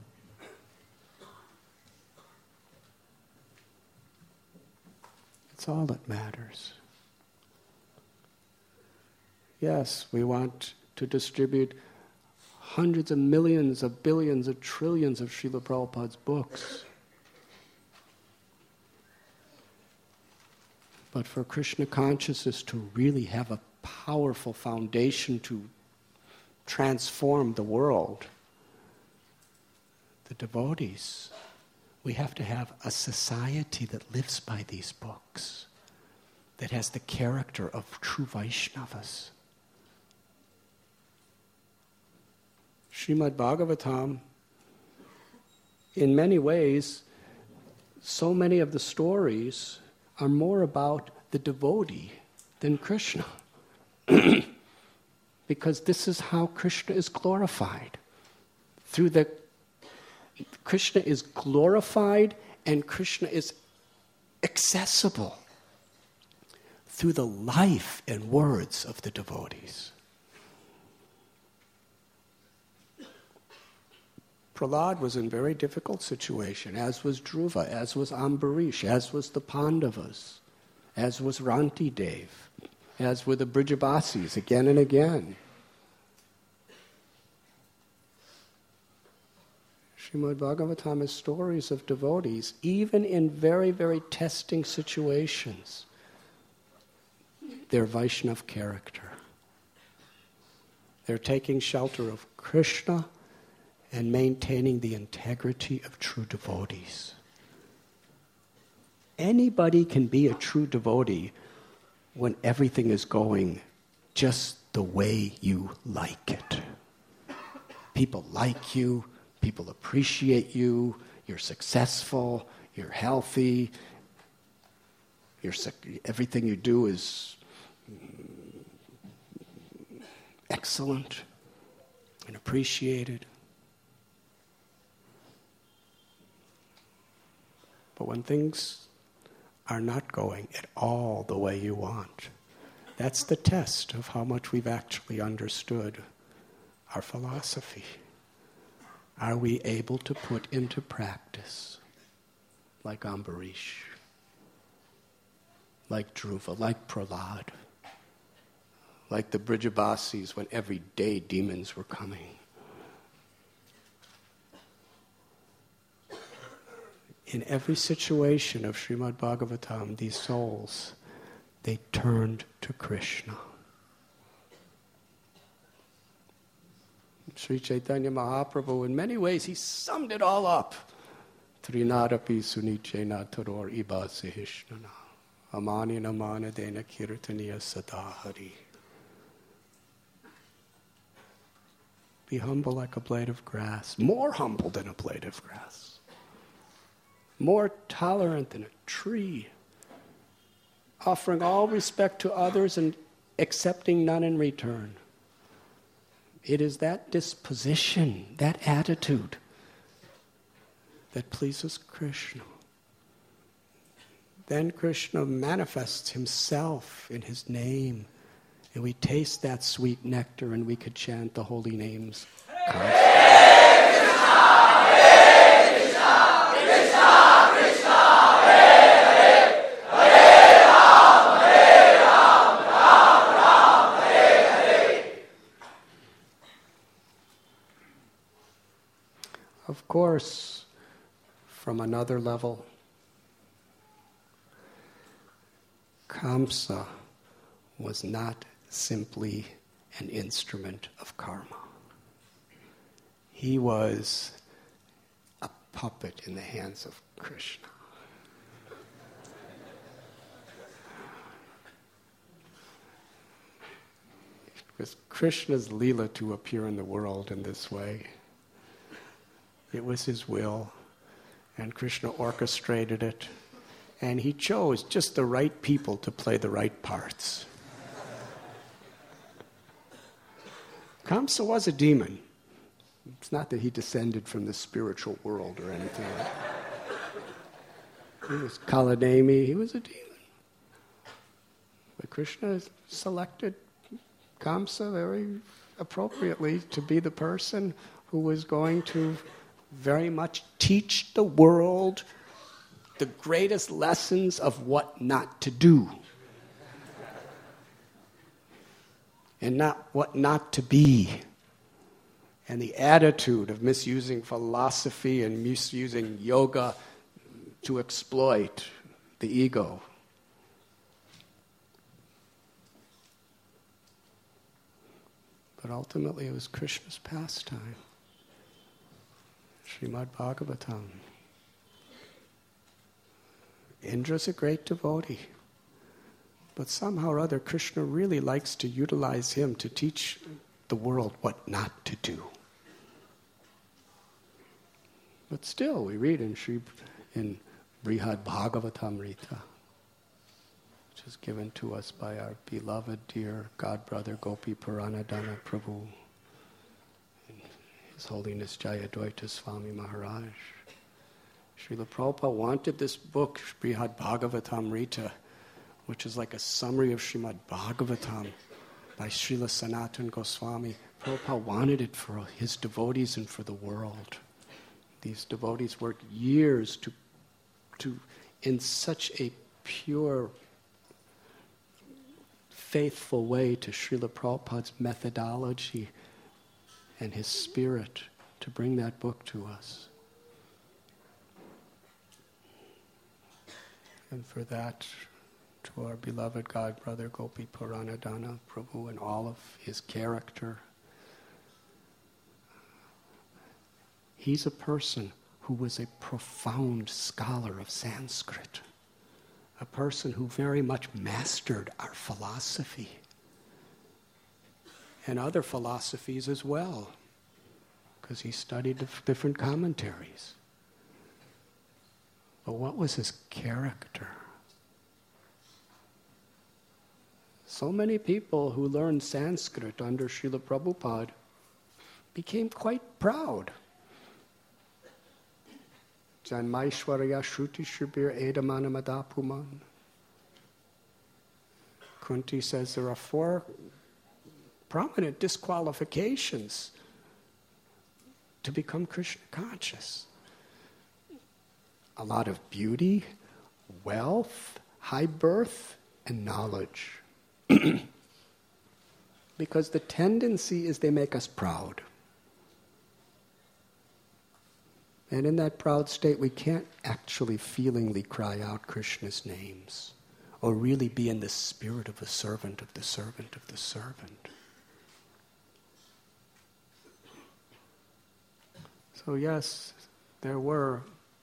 It's all that matters. Yes, we want to distribute hundreds of millions of billions of trillions of Srila Prabhupada's books. But for Krishna consciousness to really have a powerful foundation to transform the world, the devotees, we have to have a society that lives by these books, that has the character of true Vaishnavas. Srimad Bhagavatam, in many ways, so many of the stories are more about the devotee than Krishna. Because this is how Krishna is glorified. Krishna is glorified and Krishna is accessible through the life and words of the devotees. Prahlad was in a very difficult situation, as was Dhruva, as was Ambarish, as was the Pandavas, as was Rantidev, as were the Brijabasis again and again. Srimad Bhagavatam is stories of devotees, even in very, very testing situations. They're Vaishnav character. They're taking shelter of Krishna and maintaining the integrity of true devotees. Anybody can be a true devotee when everything is going just the way you like it. People like you, people appreciate you, you're successful, you're healthy, everything you do is excellent and appreciated. But when things are not going at all the way you want, that's the test of how much we've actually understood our philosophy. Are we able to put into practice, like Ambarish, like Dhruva, like Prahlad, like the Brijabasis when every day demons were coming? In every situation of Srimad Bhagavatam, these souls, they turned to Krishna. Sri Chaitanya Mahaprabhu, in many ways, he summed it all up. Trinadapi sunichena taror iba sihishnana. Amanina manadena kirtaniya sadahari. Be humble like a blade of grass. More humble than a blade of grass. More tolerant than a tree. Offering all respect to others and accepting none in return. It is that disposition, that attitude, that pleases Krishna. Then Krishna manifests himself in his name, and we taste that sweet nectar, and we could chant the holy names constantly. Of course, from another level, Kamsa was not simply an instrument of karma. He was a puppet in the hands of Krishna. It was Krishna's Leela to appear in the world in this way. It was his will, and Krishna orchestrated it, and he chose just the right people to play the right parts. Kamsa was a demon. It's not that he descended from the spiritual world or anything like that. He was Kalademi, he was a demon. But Krishna selected Kamsa very appropriately to be the person who was going to very much teach the world the greatest lessons of what not to do and not what not to be, and the attitude of misusing philosophy and misusing yoga to exploit the ego. But ultimately it was Krishna's pastime. Srimad Bhagavatam. Indra's a great devotee, but somehow or other Krishna really likes to utilize him to teach the world what not to do. But still, we read in Brihad Bhagavatamrita, which is given to us by our beloved, dear godbrother Gopi Puranadana Prabhu, His Holiness Jayadvaita Swami Maharaj. Srila Prabhupada wanted this book, Brihad Bhagavatamrita, which is like a summary of Srimad Bhagavatam by Srila Sanatana Goswami. Prabhupada wanted it for his devotees and for the world. These devotees worked years to in such a pure, faithful way to Srila Prabhupada's methodology and his spirit to bring that book to us. And for that, to our beloved God brother Gopi Puranadana Prabhu and all of his character. He's a person who was a profound scholar of Sanskrit, a person who very much mastered our philosophy and other philosophies as well, because he studied different commentaries. But what was his character? So many people who learned Sanskrit under Srila Prabhupada became quite proud. Janmaishwarya Shruti Shubir Edamana Madapuman. Kunti says there are 4 prominent disqualifications to become Krishna conscious. A lot of beauty, wealth, high birth, and knowledge. Because the tendency is they make us proud. And in that proud state, we can't actually feelingly cry out Krishna's names or really be in the spirit of a servant of the servant of the servant. So yes, there were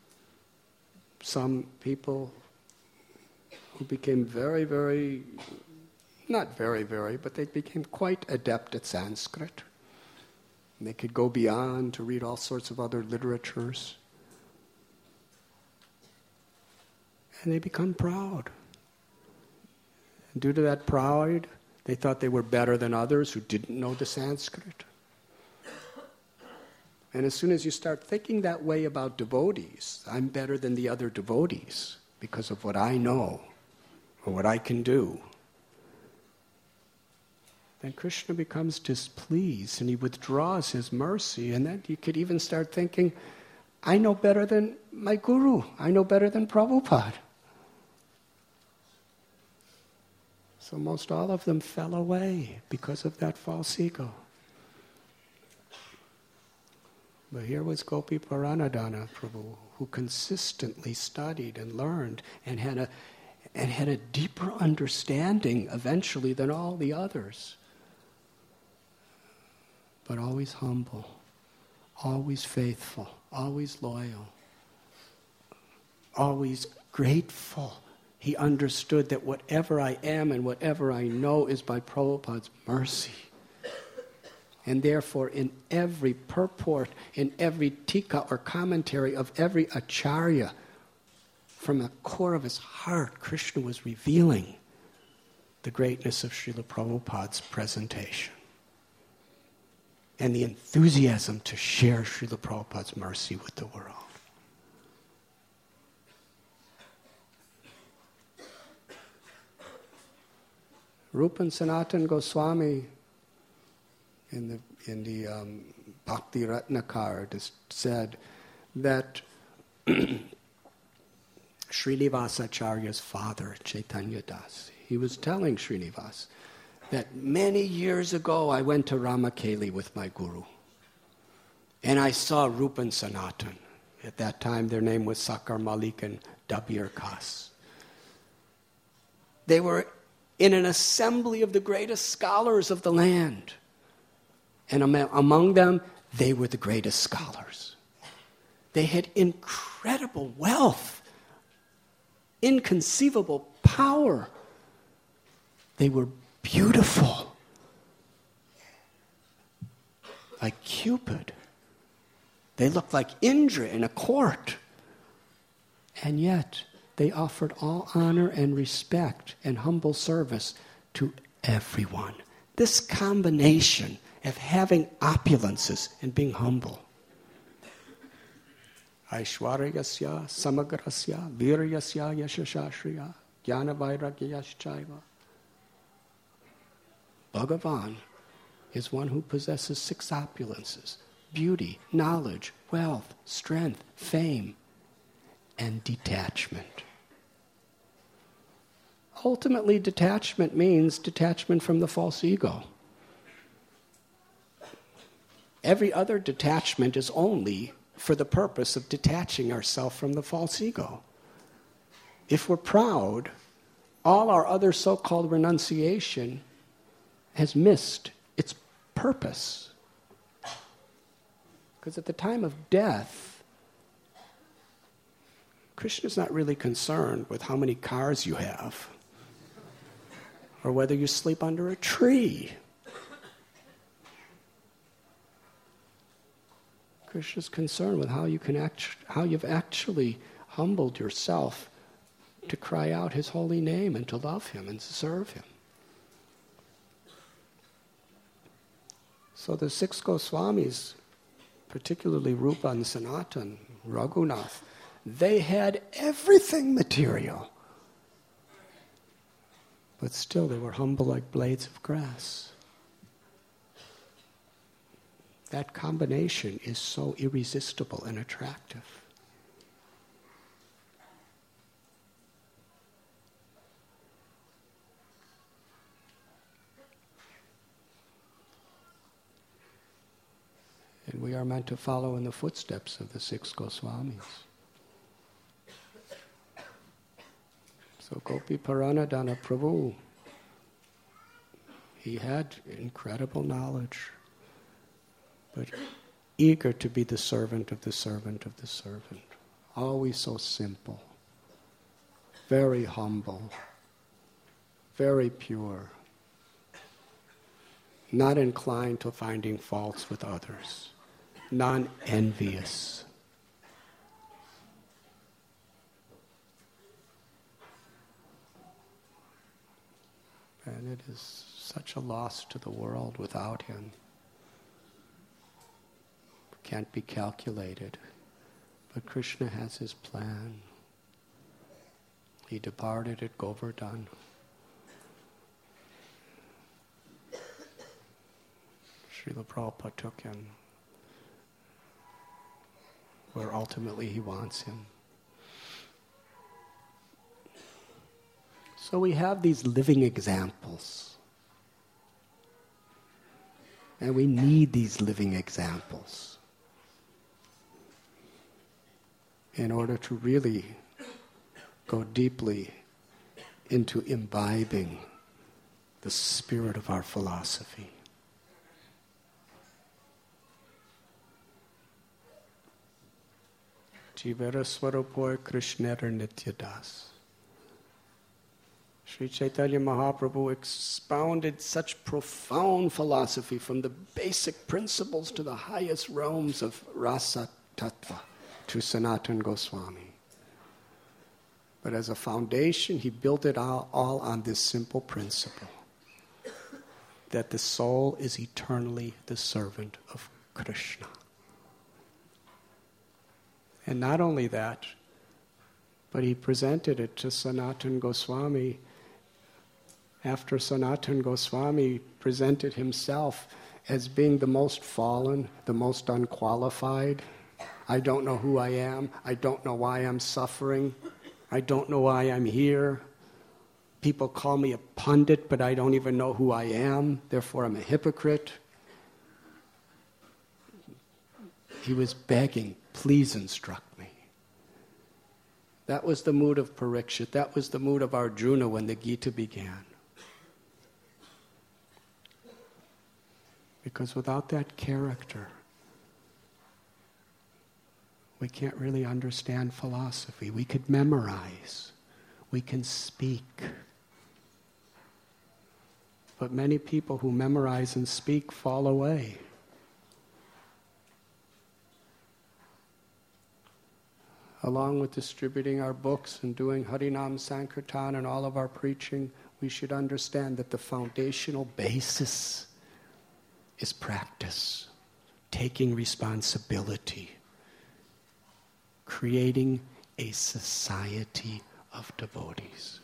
some people who became very, very, not very, very, but they became quite adept at Sanskrit. And they could go beyond to read all sorts of other literatures. And they become proud. And due to that pride, they thought they were better than others who didn't know the Sanskrit. And as soon as you start thinking that way about devotees, I'm better than the other devotees because of what I know or what I can do, then Krishna becomes displeased and he withdraws his mercy. And then you could even start thinking, I know better than my guru. I know better than Prabhupada. So most all of them fell away because of that false ego. But here was Gopi Puranadana Prabhu, who consistently studied and learned and had a deeper understanding eventually than all the others. But always humble, always faithful, always loyal, always grateful. He understood that whatever I am and whatever I know is by Prabhupada's mercy. And therefore, in every purport, in every tika or commentary of every acharya, from the core of his heart, Krishna was revealing the greatness of Srila Prabhupada's presentation and the enthusiasm to share Srila Prabhupada's mercy with the world. Rupa and Sanatana Goswami in the Bhakti Ratnakar said that Srinivasacharya's father, Chaitanya Das, he was telling Srinivas that many years ago I went to Ramakeli with my guru and I saw Rupa and Sanatana. At that time their name was Sakar Malik and Dabir Khas. They were in an assembly of the greatest scholars of the land. And among them, they were the greatest scholars. They had incredible wealth, inconceivable power. They were beautiful, like Cupid. They looked like Indra in a court. And yet, they offered all honor and respect and humble service to everyone. This combination of having opulences and being humble. Aishwaryasya, samagrasya, viryasya, yashashashriya, jnana vairagyayaschaiva. Bhagavan is one who possesses 6 opulences: beauty, knowledge, wealth, strength, fame, and detachment. Ultimately, detachment means detachment from the false ego. Every other detachment is only for the purpose of detaching ourselves from the false ego. If we're proud, all our other so-called renunciation has missed its purpose. Because at the time of death, Krishna's not really concerned with how many cars you have or whether you sleep under a tree. Krishna's concerned with how you've actually humbled yourself to cry out His holy name and to love Him and to serve Him. So the six Goswamis, particularly Rupa and Sanatan, Raghunath, they had everything material. But still they were humble like blades of grass. That combination is so irresistible and attractive. And we are meant to follow in the footsteps of the six Goswamis. So Gopi Paranadhana Prabhu, he had incredible knowledge, but eager to be the servant of the servant of the servant. Always so simple, very humble, very pure, not inclined to finding faults with others, non-envious. And it is such a loss to the world without him. Can't be calculated. But Krishna has his plan. He departed at Govardhan. Srila Prabhupada took him where ultimately he wants him. So we have these living examples. And we need these living examples in order to really go deeply into imbibing the spirit of our philosophy. Jivara Swarupoy Krishnera Nityadas. Sri Chaitanya Mahaprabhu expounded such profound philosophy from the basic principles to the highest realms of rasa tattva to Sanatan Goswami. But as a foundation, he built it all on this simple principle, that the soul is eternally the servant of Krishna. And not only that, but he presented it to Sanatan Goswami after Sanatan Goswami presented himself as being the most fallen, the most unqualified. I don't know who I am. I don't know why I'm suffering. I don't know why I'm here. People call me a pundit, but I don't even know who I am. Therefore, I'm a hypocrite. He was begging, please instruct me. That was the mood of Parikshit. That was the mood of Arjuna when the Gita began. Because without that character, we can't really understand philosophy. We could memorize. We can speak. But many people who memorize and speak fall away. Along with distributing our books and doing Harinam Sankirtan and all of our preaching, we should understand that the foundational basis is practice, taking responsibility, creating a society of devotees.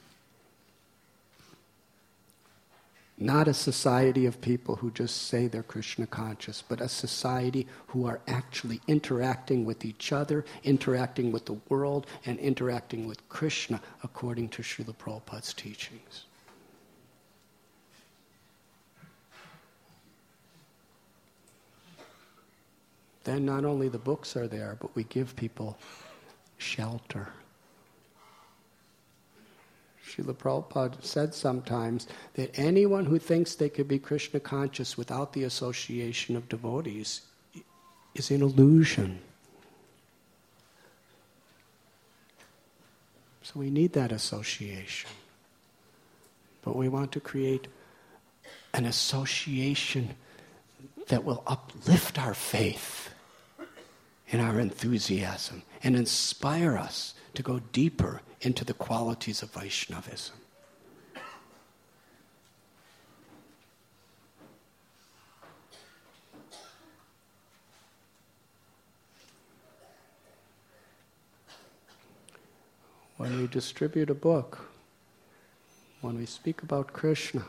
Not a society of people who just say they're Krishna conscious, but a society who are actually interacting with each other, interacting with the world, and interacting with Krishna according to Srila Prabhupada's teachings. Then not only the books are there, but we give people shelter. Srila Prabhupada said sometimes that anyone who thinks they could be Krishna conscious without the association of devotees is an illusion. So we need that association. But we want to create an association that will uplift our faith and our enthusiasm and inspire us to go deeper into the qualities of Vaishnavism. When we distribute a book, when we speak about Krishna,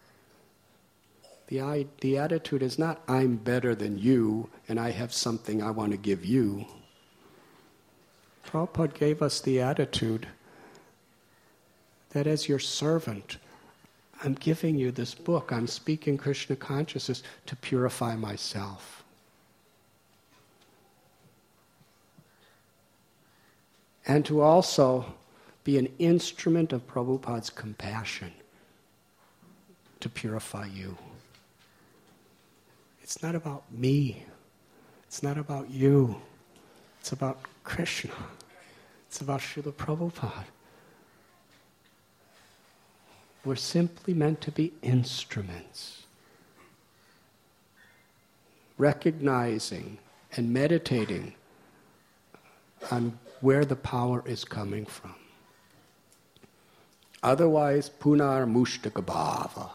the attitude is not, I'm better than you and I have something I want to give you. Prabhupada gave us the attitude that as your servant, I'm giving you this book, I'm speaking Krishna consciousness to purify myself. And to also be an instrument of Prabhupada's compassion to purify you. It's not about me. It's not about you. It's about Krishna. It's about Srila Prabhupada. We're simply meant to be instruments, recognizing and meditating on where the power is coming from. Otherwise, punar mushtaka bhava.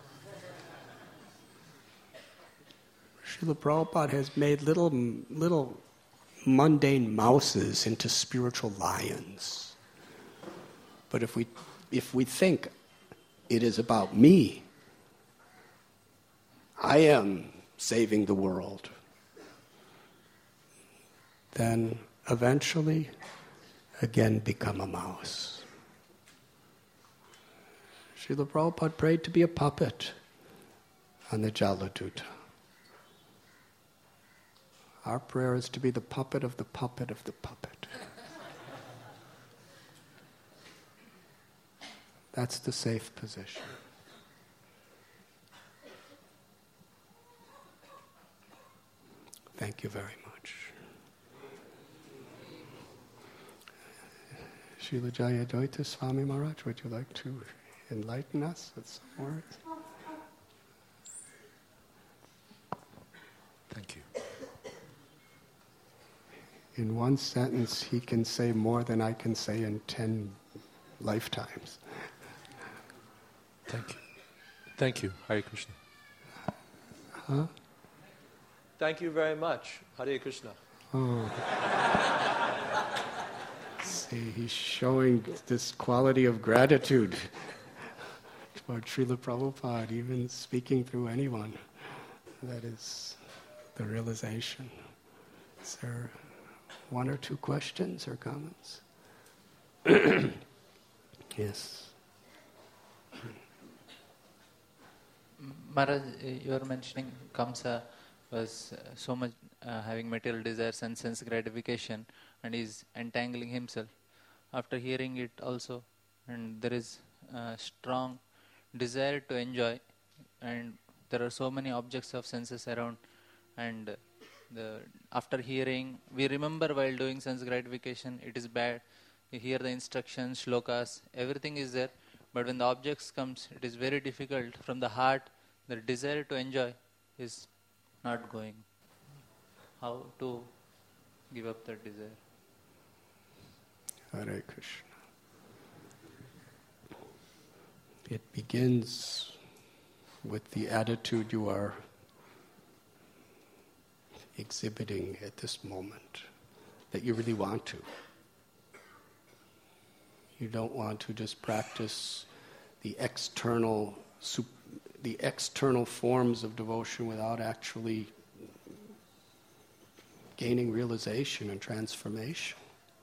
Srila Prabhupada has made little mundane mouses into spiritual lions. But if we think it is about me, I am saving the world, then eventually again become a mouse. Srila Prabhupada prayed to be a puppet on the Jaladuta. Our prayer is to be the puppet of the puppet of the puppet. That's the safe position. Thank you very much. Srila Jayadvaita Swami Maharaj, would you like to enlighten us with some words? Thank you. In one sentence, he can say more than I can say in 10 lifetimes. Thank you. Thank you. Hare Krishna. Huh? Thank you very much. Hare Krishna. Oh. See, he's showing this quality of gratitude toward Srila Prabhupada, even speaking through anyone. That is the realization. Is there one or two questions or comments? Yes. Maharaj, you were mentioning Kamsa was so much having material desires and sense gratification, and is entangling himself. After hearing it also, and there is a strong desire to enjoy, and there are so many objects of senses around, and after hearing, we remember while doing sense gratification, it is bad. We hear the instructions, shlokas, everything is there. But when the objects comes, it is very difficult. From the heart, the desire to enjoy is not going. How to give up that desire? Hare Krishna. It begins with the attitude you are exhibiting at this moment, that you really want to. You don't want to just practice the external forms of devotion without actually gaining realization and transformation.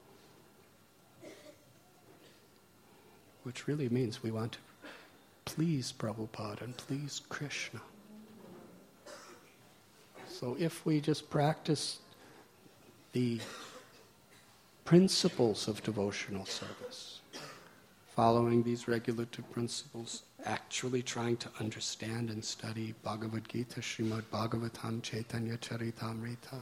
Which really means we want to please Prabhupada and please Krishna. So if we just practice the principles of devotional service, following these regulative principles, actually trying to understand and study Bhagavad Gita, Srimad Bhagavatam, Chaitanya Charitamrita.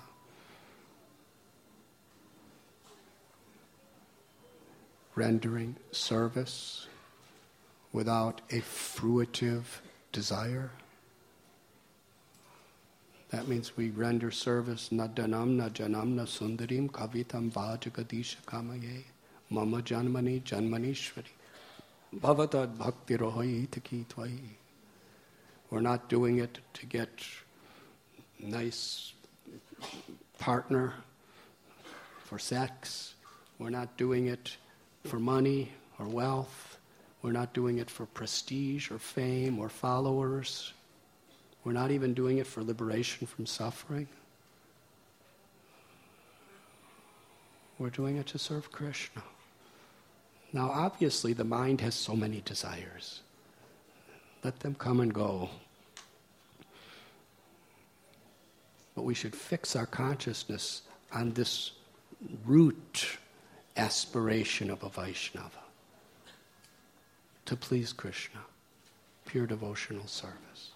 Rendering service without a fruitive desire. That means we render service na dhanam na janam na sundarim kavitam vajagadisha kamaye mama janmani janmanishwari bhavatad bhakti rohai taki tvai. We're not doing it to get nice partner for sex. We're not doing it for money or wealth. We're not doing it for prestige or fame or followers. We're not even doing it for liberation from suffering. We're doing it to serve Krishna. Now, obviously, the mind has so many desires. Let them come and go. But we should fix our consciousness on this root aspiration of a Vaishnava, to please Krishna, pure devotional service.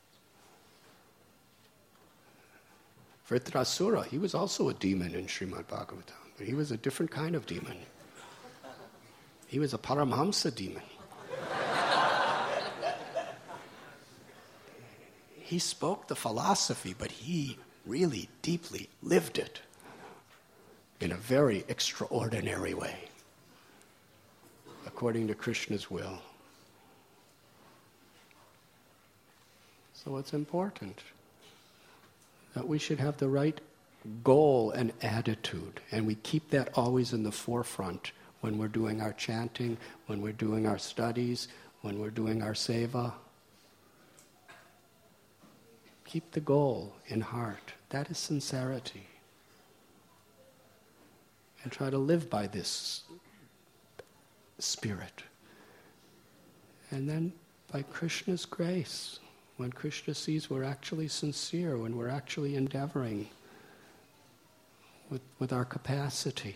Vritrasura, he was also a demon in Srimad Bhagavatam, but he was a different kind of demon. He was a Paramhamsa demon. He spoke the philosophy, but he really deeply lived it in a very extraordinary way, according to Krishna's will. So it's important that we should have the right goal and attitude, and we keep that always in the forefront when we're doing our chanting, when we're doing our studies, when we're doing our seva. Keep the goal in heart. That is sincerity. And try to live by this spirit. And then by Krishna's grace, when Krishna sees we're actually sincere, when we're actually endeavoring with our capacity.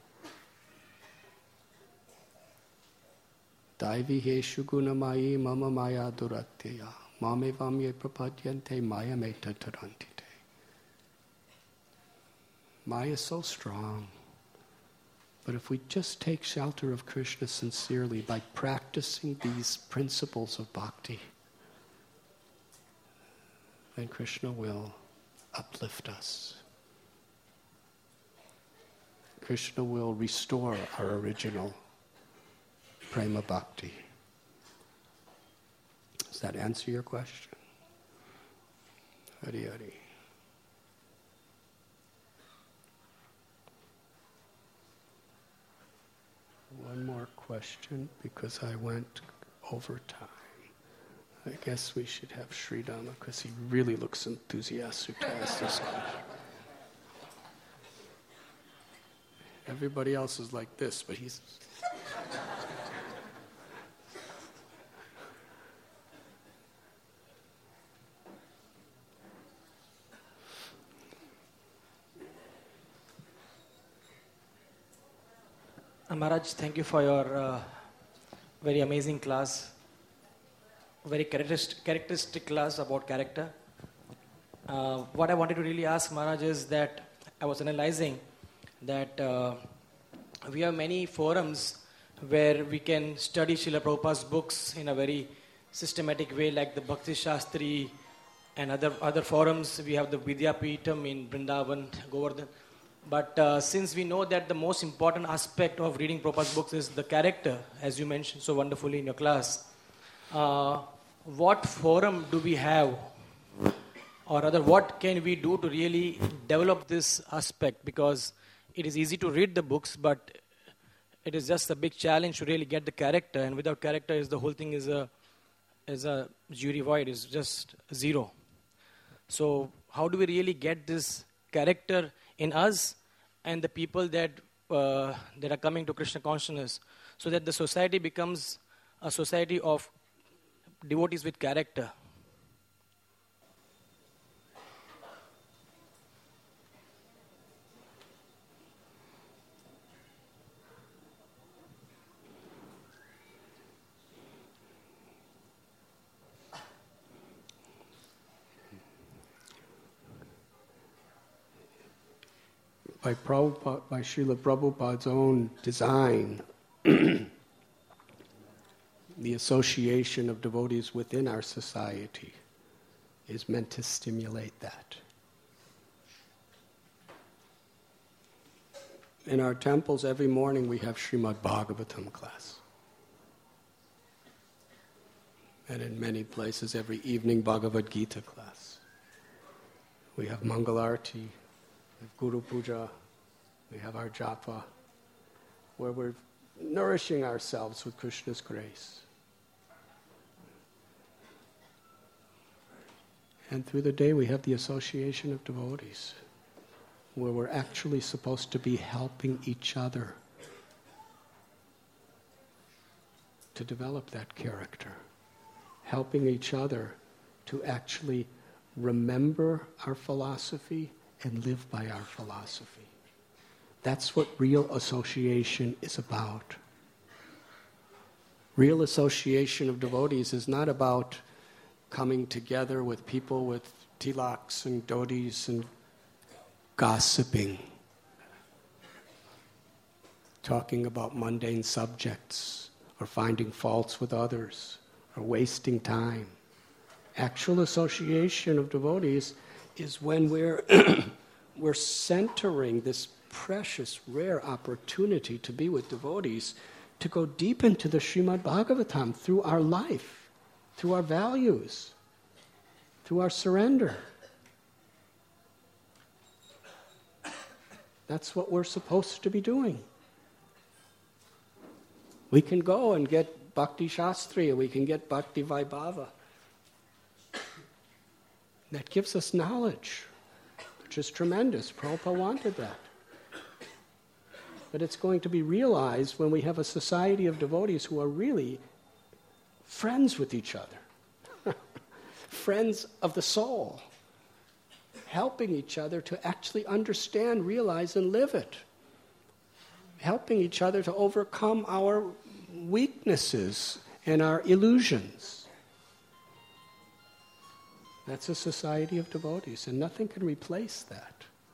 Daivi heshu gunamayi mama maya duratya mame vamye prapadyante maya meta tarantite. Maya is so strong. But if we just take shelter of Krishna sincerely by practicing these principles of bhakti, then Krishna will uplift us. Krishna will restore our original prema bhakti. Does that answer your question? Hari Hari. One more question, because I went over time. I guess we should have Sridhama, because he really looks enthusiastic to ask this question. Everybody else is like this, but he's... Maharaj, thank you for your very amazing class, very characteristic class about character. What I wanted to really ask Maharaj is that I was analyzing that we have many forums where we can study Srila Prabhupada's books in a very systematic way, like the Bhakti Shastri and other forums. We have the Vidyapeetham in Vrindavan, Govardhan. But since we know that the most important aspect of reading Prabhupada's books is the character, as you mentioned so wonderfully in your class, what forum do we have, or rather what can we do to really develop this aspect? Because it is easy to read the books, but it is just a big challenge to really get the character, and without character, the whole thing is a jury void, is just zero. So how do we really get this character in us and the people that are coming to Krishna consciousness, so that the society becomes a society of devotees with character? by Srila Prabhupada's own design, the association of devotees within our society is meant to stimulate that. In our temples, every morning we have Srimad Bhagavatam class. And in many places, every evening, Bhagavad Gita class. We have Mangalarti, we have Guru Puja, we have our japa, where we're nourishing ourselves with Krishna's grace. And through the day, we have the association of devotees, where we're actually supposed to be helping each other to develop that character, helping each other to actually remember our philosophy and live by our philosophy. That's what real association is about. Real association of devotees is not about coming together with people with tilaks and dhotis and gossiping, talking about mundane subjects, or finding faults with others, or wasting time. Actual association of devotees is when we're we're centering this precious, rare opportunity to be with devotees, to go deep into the Srimad Bhagavatam through our life, through our values, through our surrender. That's what we're supposed to be doing. We can go and get Bhakti Shastri, we can get Bhakti Vaibhava. That gives us knowledge, which is tremendous. Prabhupada wanted that. But it's going to be realized when we have a society of devotees who are really friends with each other, friends of the soul, helping each other to actually understand, realize, and live it. Helping each other to overcome our weaknesses and our illusions. That's a society of devotees, and nothing can replace that.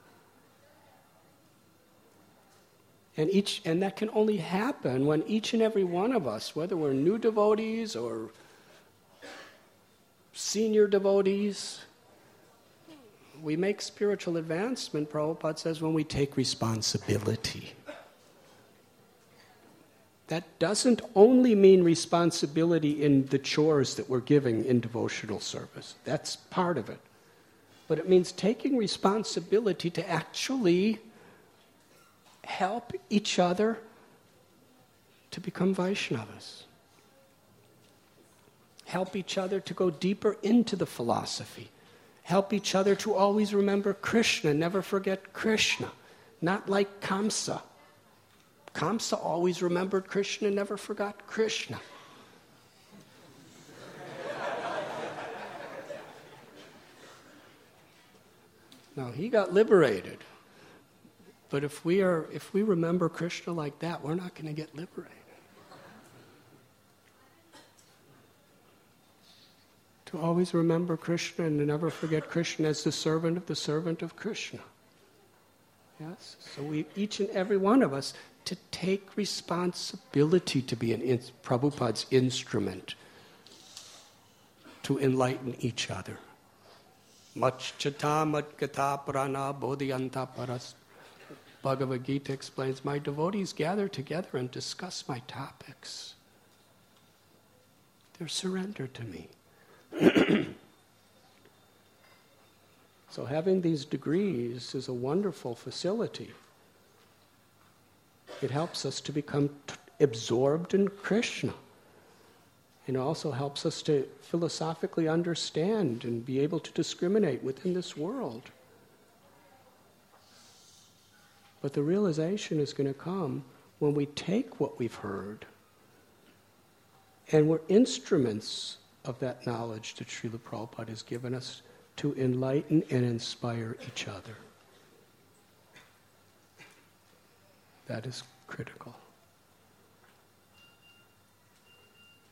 And that can only happen when each and every one of us, whether we're new devotees or senior devotees, we make spiritual advancement, Prabhupada says, when we take responsibility. That doesn't only mean responsibility in the chores that we're giving in devotional service. That's part of it. But it means taking responsibility to actually help each other to become Vaishnavas. Help each other to go deeper into the philosophy. Help each other to always remember Krishna, never forget Krishna. Not like Kamsa. Kamsa always remembered Krishna, never forgot Krishna. Now, he got liberated. But if we remember Krishna like that, we're not going to get liberated. To always remember Krishna and to never forget Krishna as the servant of Krishna. Yes? So we, each and every one of us, to take responsibility to be Prabhupada's instrument to enlighten each other. Machchata madgata prana bodhyanta paras. Bhagavad Gita explains, my devotees gather together and discuss my topics. They're surrendered to me. So having these degrees is a wonderful facility. It helps us to become absorbed in Krishna. It also helps us to philosophically understand and be able to discriminate within this world. But the realization is going to come when we take what we've heard and we're instruments of that knowledge that Srila Prabhupada has given us to enlighten and inspire each other. That is critical.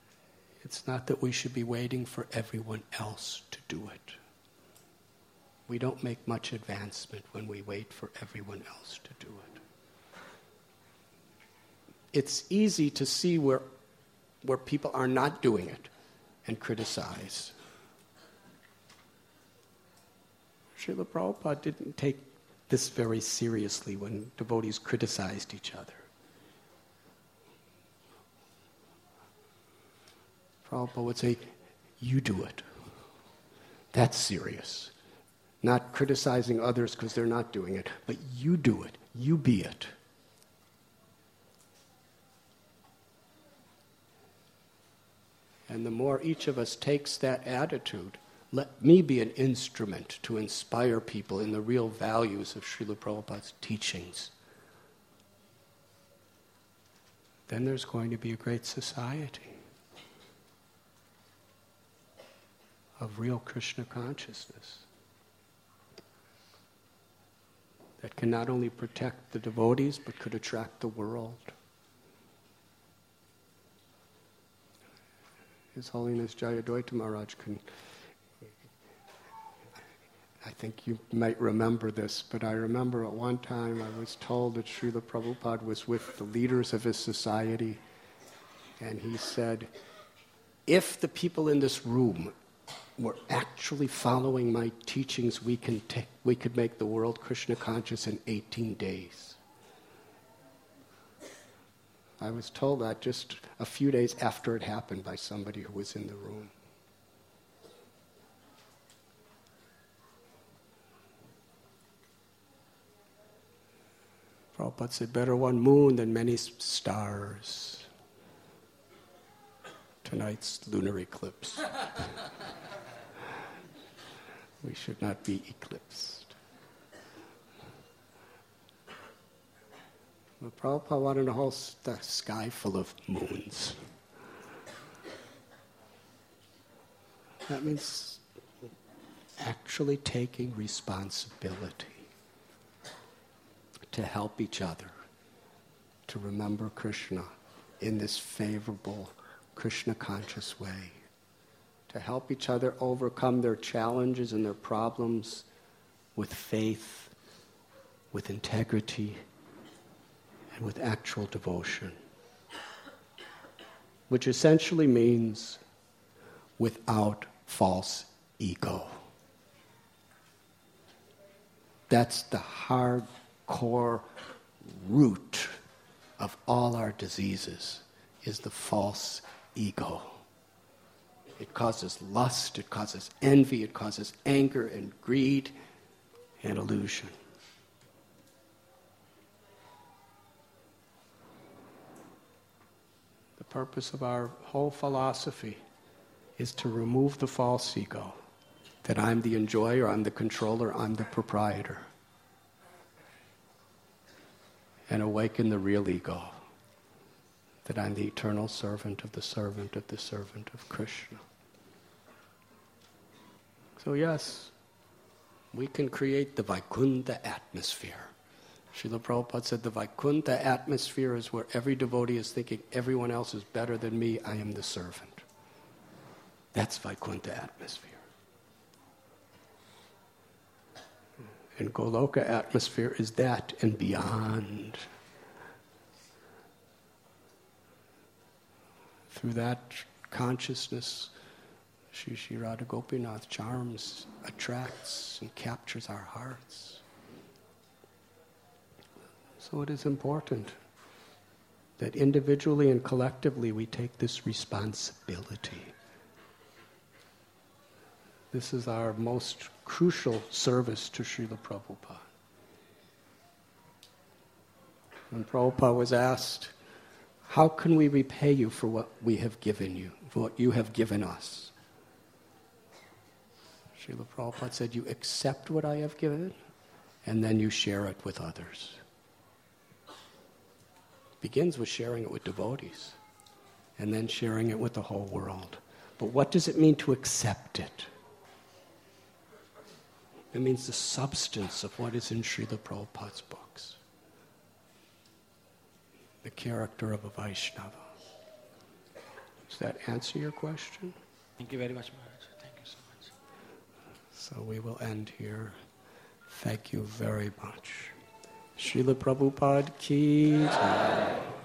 It's not that we should be waiting for everyone else to do it. We don't make much advancement when we wait for everyone else to do it. It's easy to see where people are not doing it and criticize. Srila Prabhupada didn't take this very seriously when devotees criticized each other. Prabhupada would say, you do it. That's serious. Not criticizing others because they're not doing it, but you do it. You be it. And the more each of us takes that attitude, let me be an instrument to inspire people in the real values of Srila Prabhupada's teachings, then there's going to be a great society of real Krishna consciousness that can not only protect the devotees but could attract the world. His Holiness Jayadvaita Maharaj I think you might remember this, but I remember at one time I was told that Srila Prabhupada was with the leaders of his society, and he said, if the people in this room were actually following my teachings, we could make the world Krishna conscious in 18 days. I was told that just a few days after it happened by somebody who was in the room. Prabhupada said, better one moon than many stars. Tonight's lunar eclipse. We should not be eclipsed. But Prabhupada wanted a whole sky full of moons. That means actually taking responsibility to help each other to remember Krishna in this favorable Krishna conscious way, to help each other overcome their challenges and their problems with faith, with integrity, and with actual devotion, which essentially means without false ego. That's the hardcore root of all our diseases, is the false ego. It causes lust, it causes envy, it causes anger and greed and illusion. The purpose of our whole philosophy is to remove the false ego, that I'm the enjoyer, I'm the controller, I'm the proprietor, and awaken the real ego, that I'm the eternal servant of the servant of the servant of Krishna. So yes, we can create the Vaikuntha atmosphere. Srila Prabhupada said the Vaikuntha atmosphere is where every devotee is thinking everyone else is better than me, I am the servant. That's Vaikuntha atmosphere. And Goloka atmosphere is that and beyond. Through that consciousness, Shri Radha Gopinath charms, attracts, and captures our hearts. So it is important that individually and collectively we take this responsibility. This is our most crucial service to Srila Prabhupada. When Prabhupada was asked, how can we repay you for what we have given you, for what you have given us? Srila Prabhupada said, you accept what I have given, and then you share it with others. It begins with sharing it with devotees, and then sharing it with the whole world. But what does it mean to accept it? It means the substance of what is in Srila Prabhupada's books. The character of a Vaishnava. Does that answer your question? Thank you very much, Maharaj. Thank you so much. So we will end here. Thank you very much. Srila Prabhupada ki jai.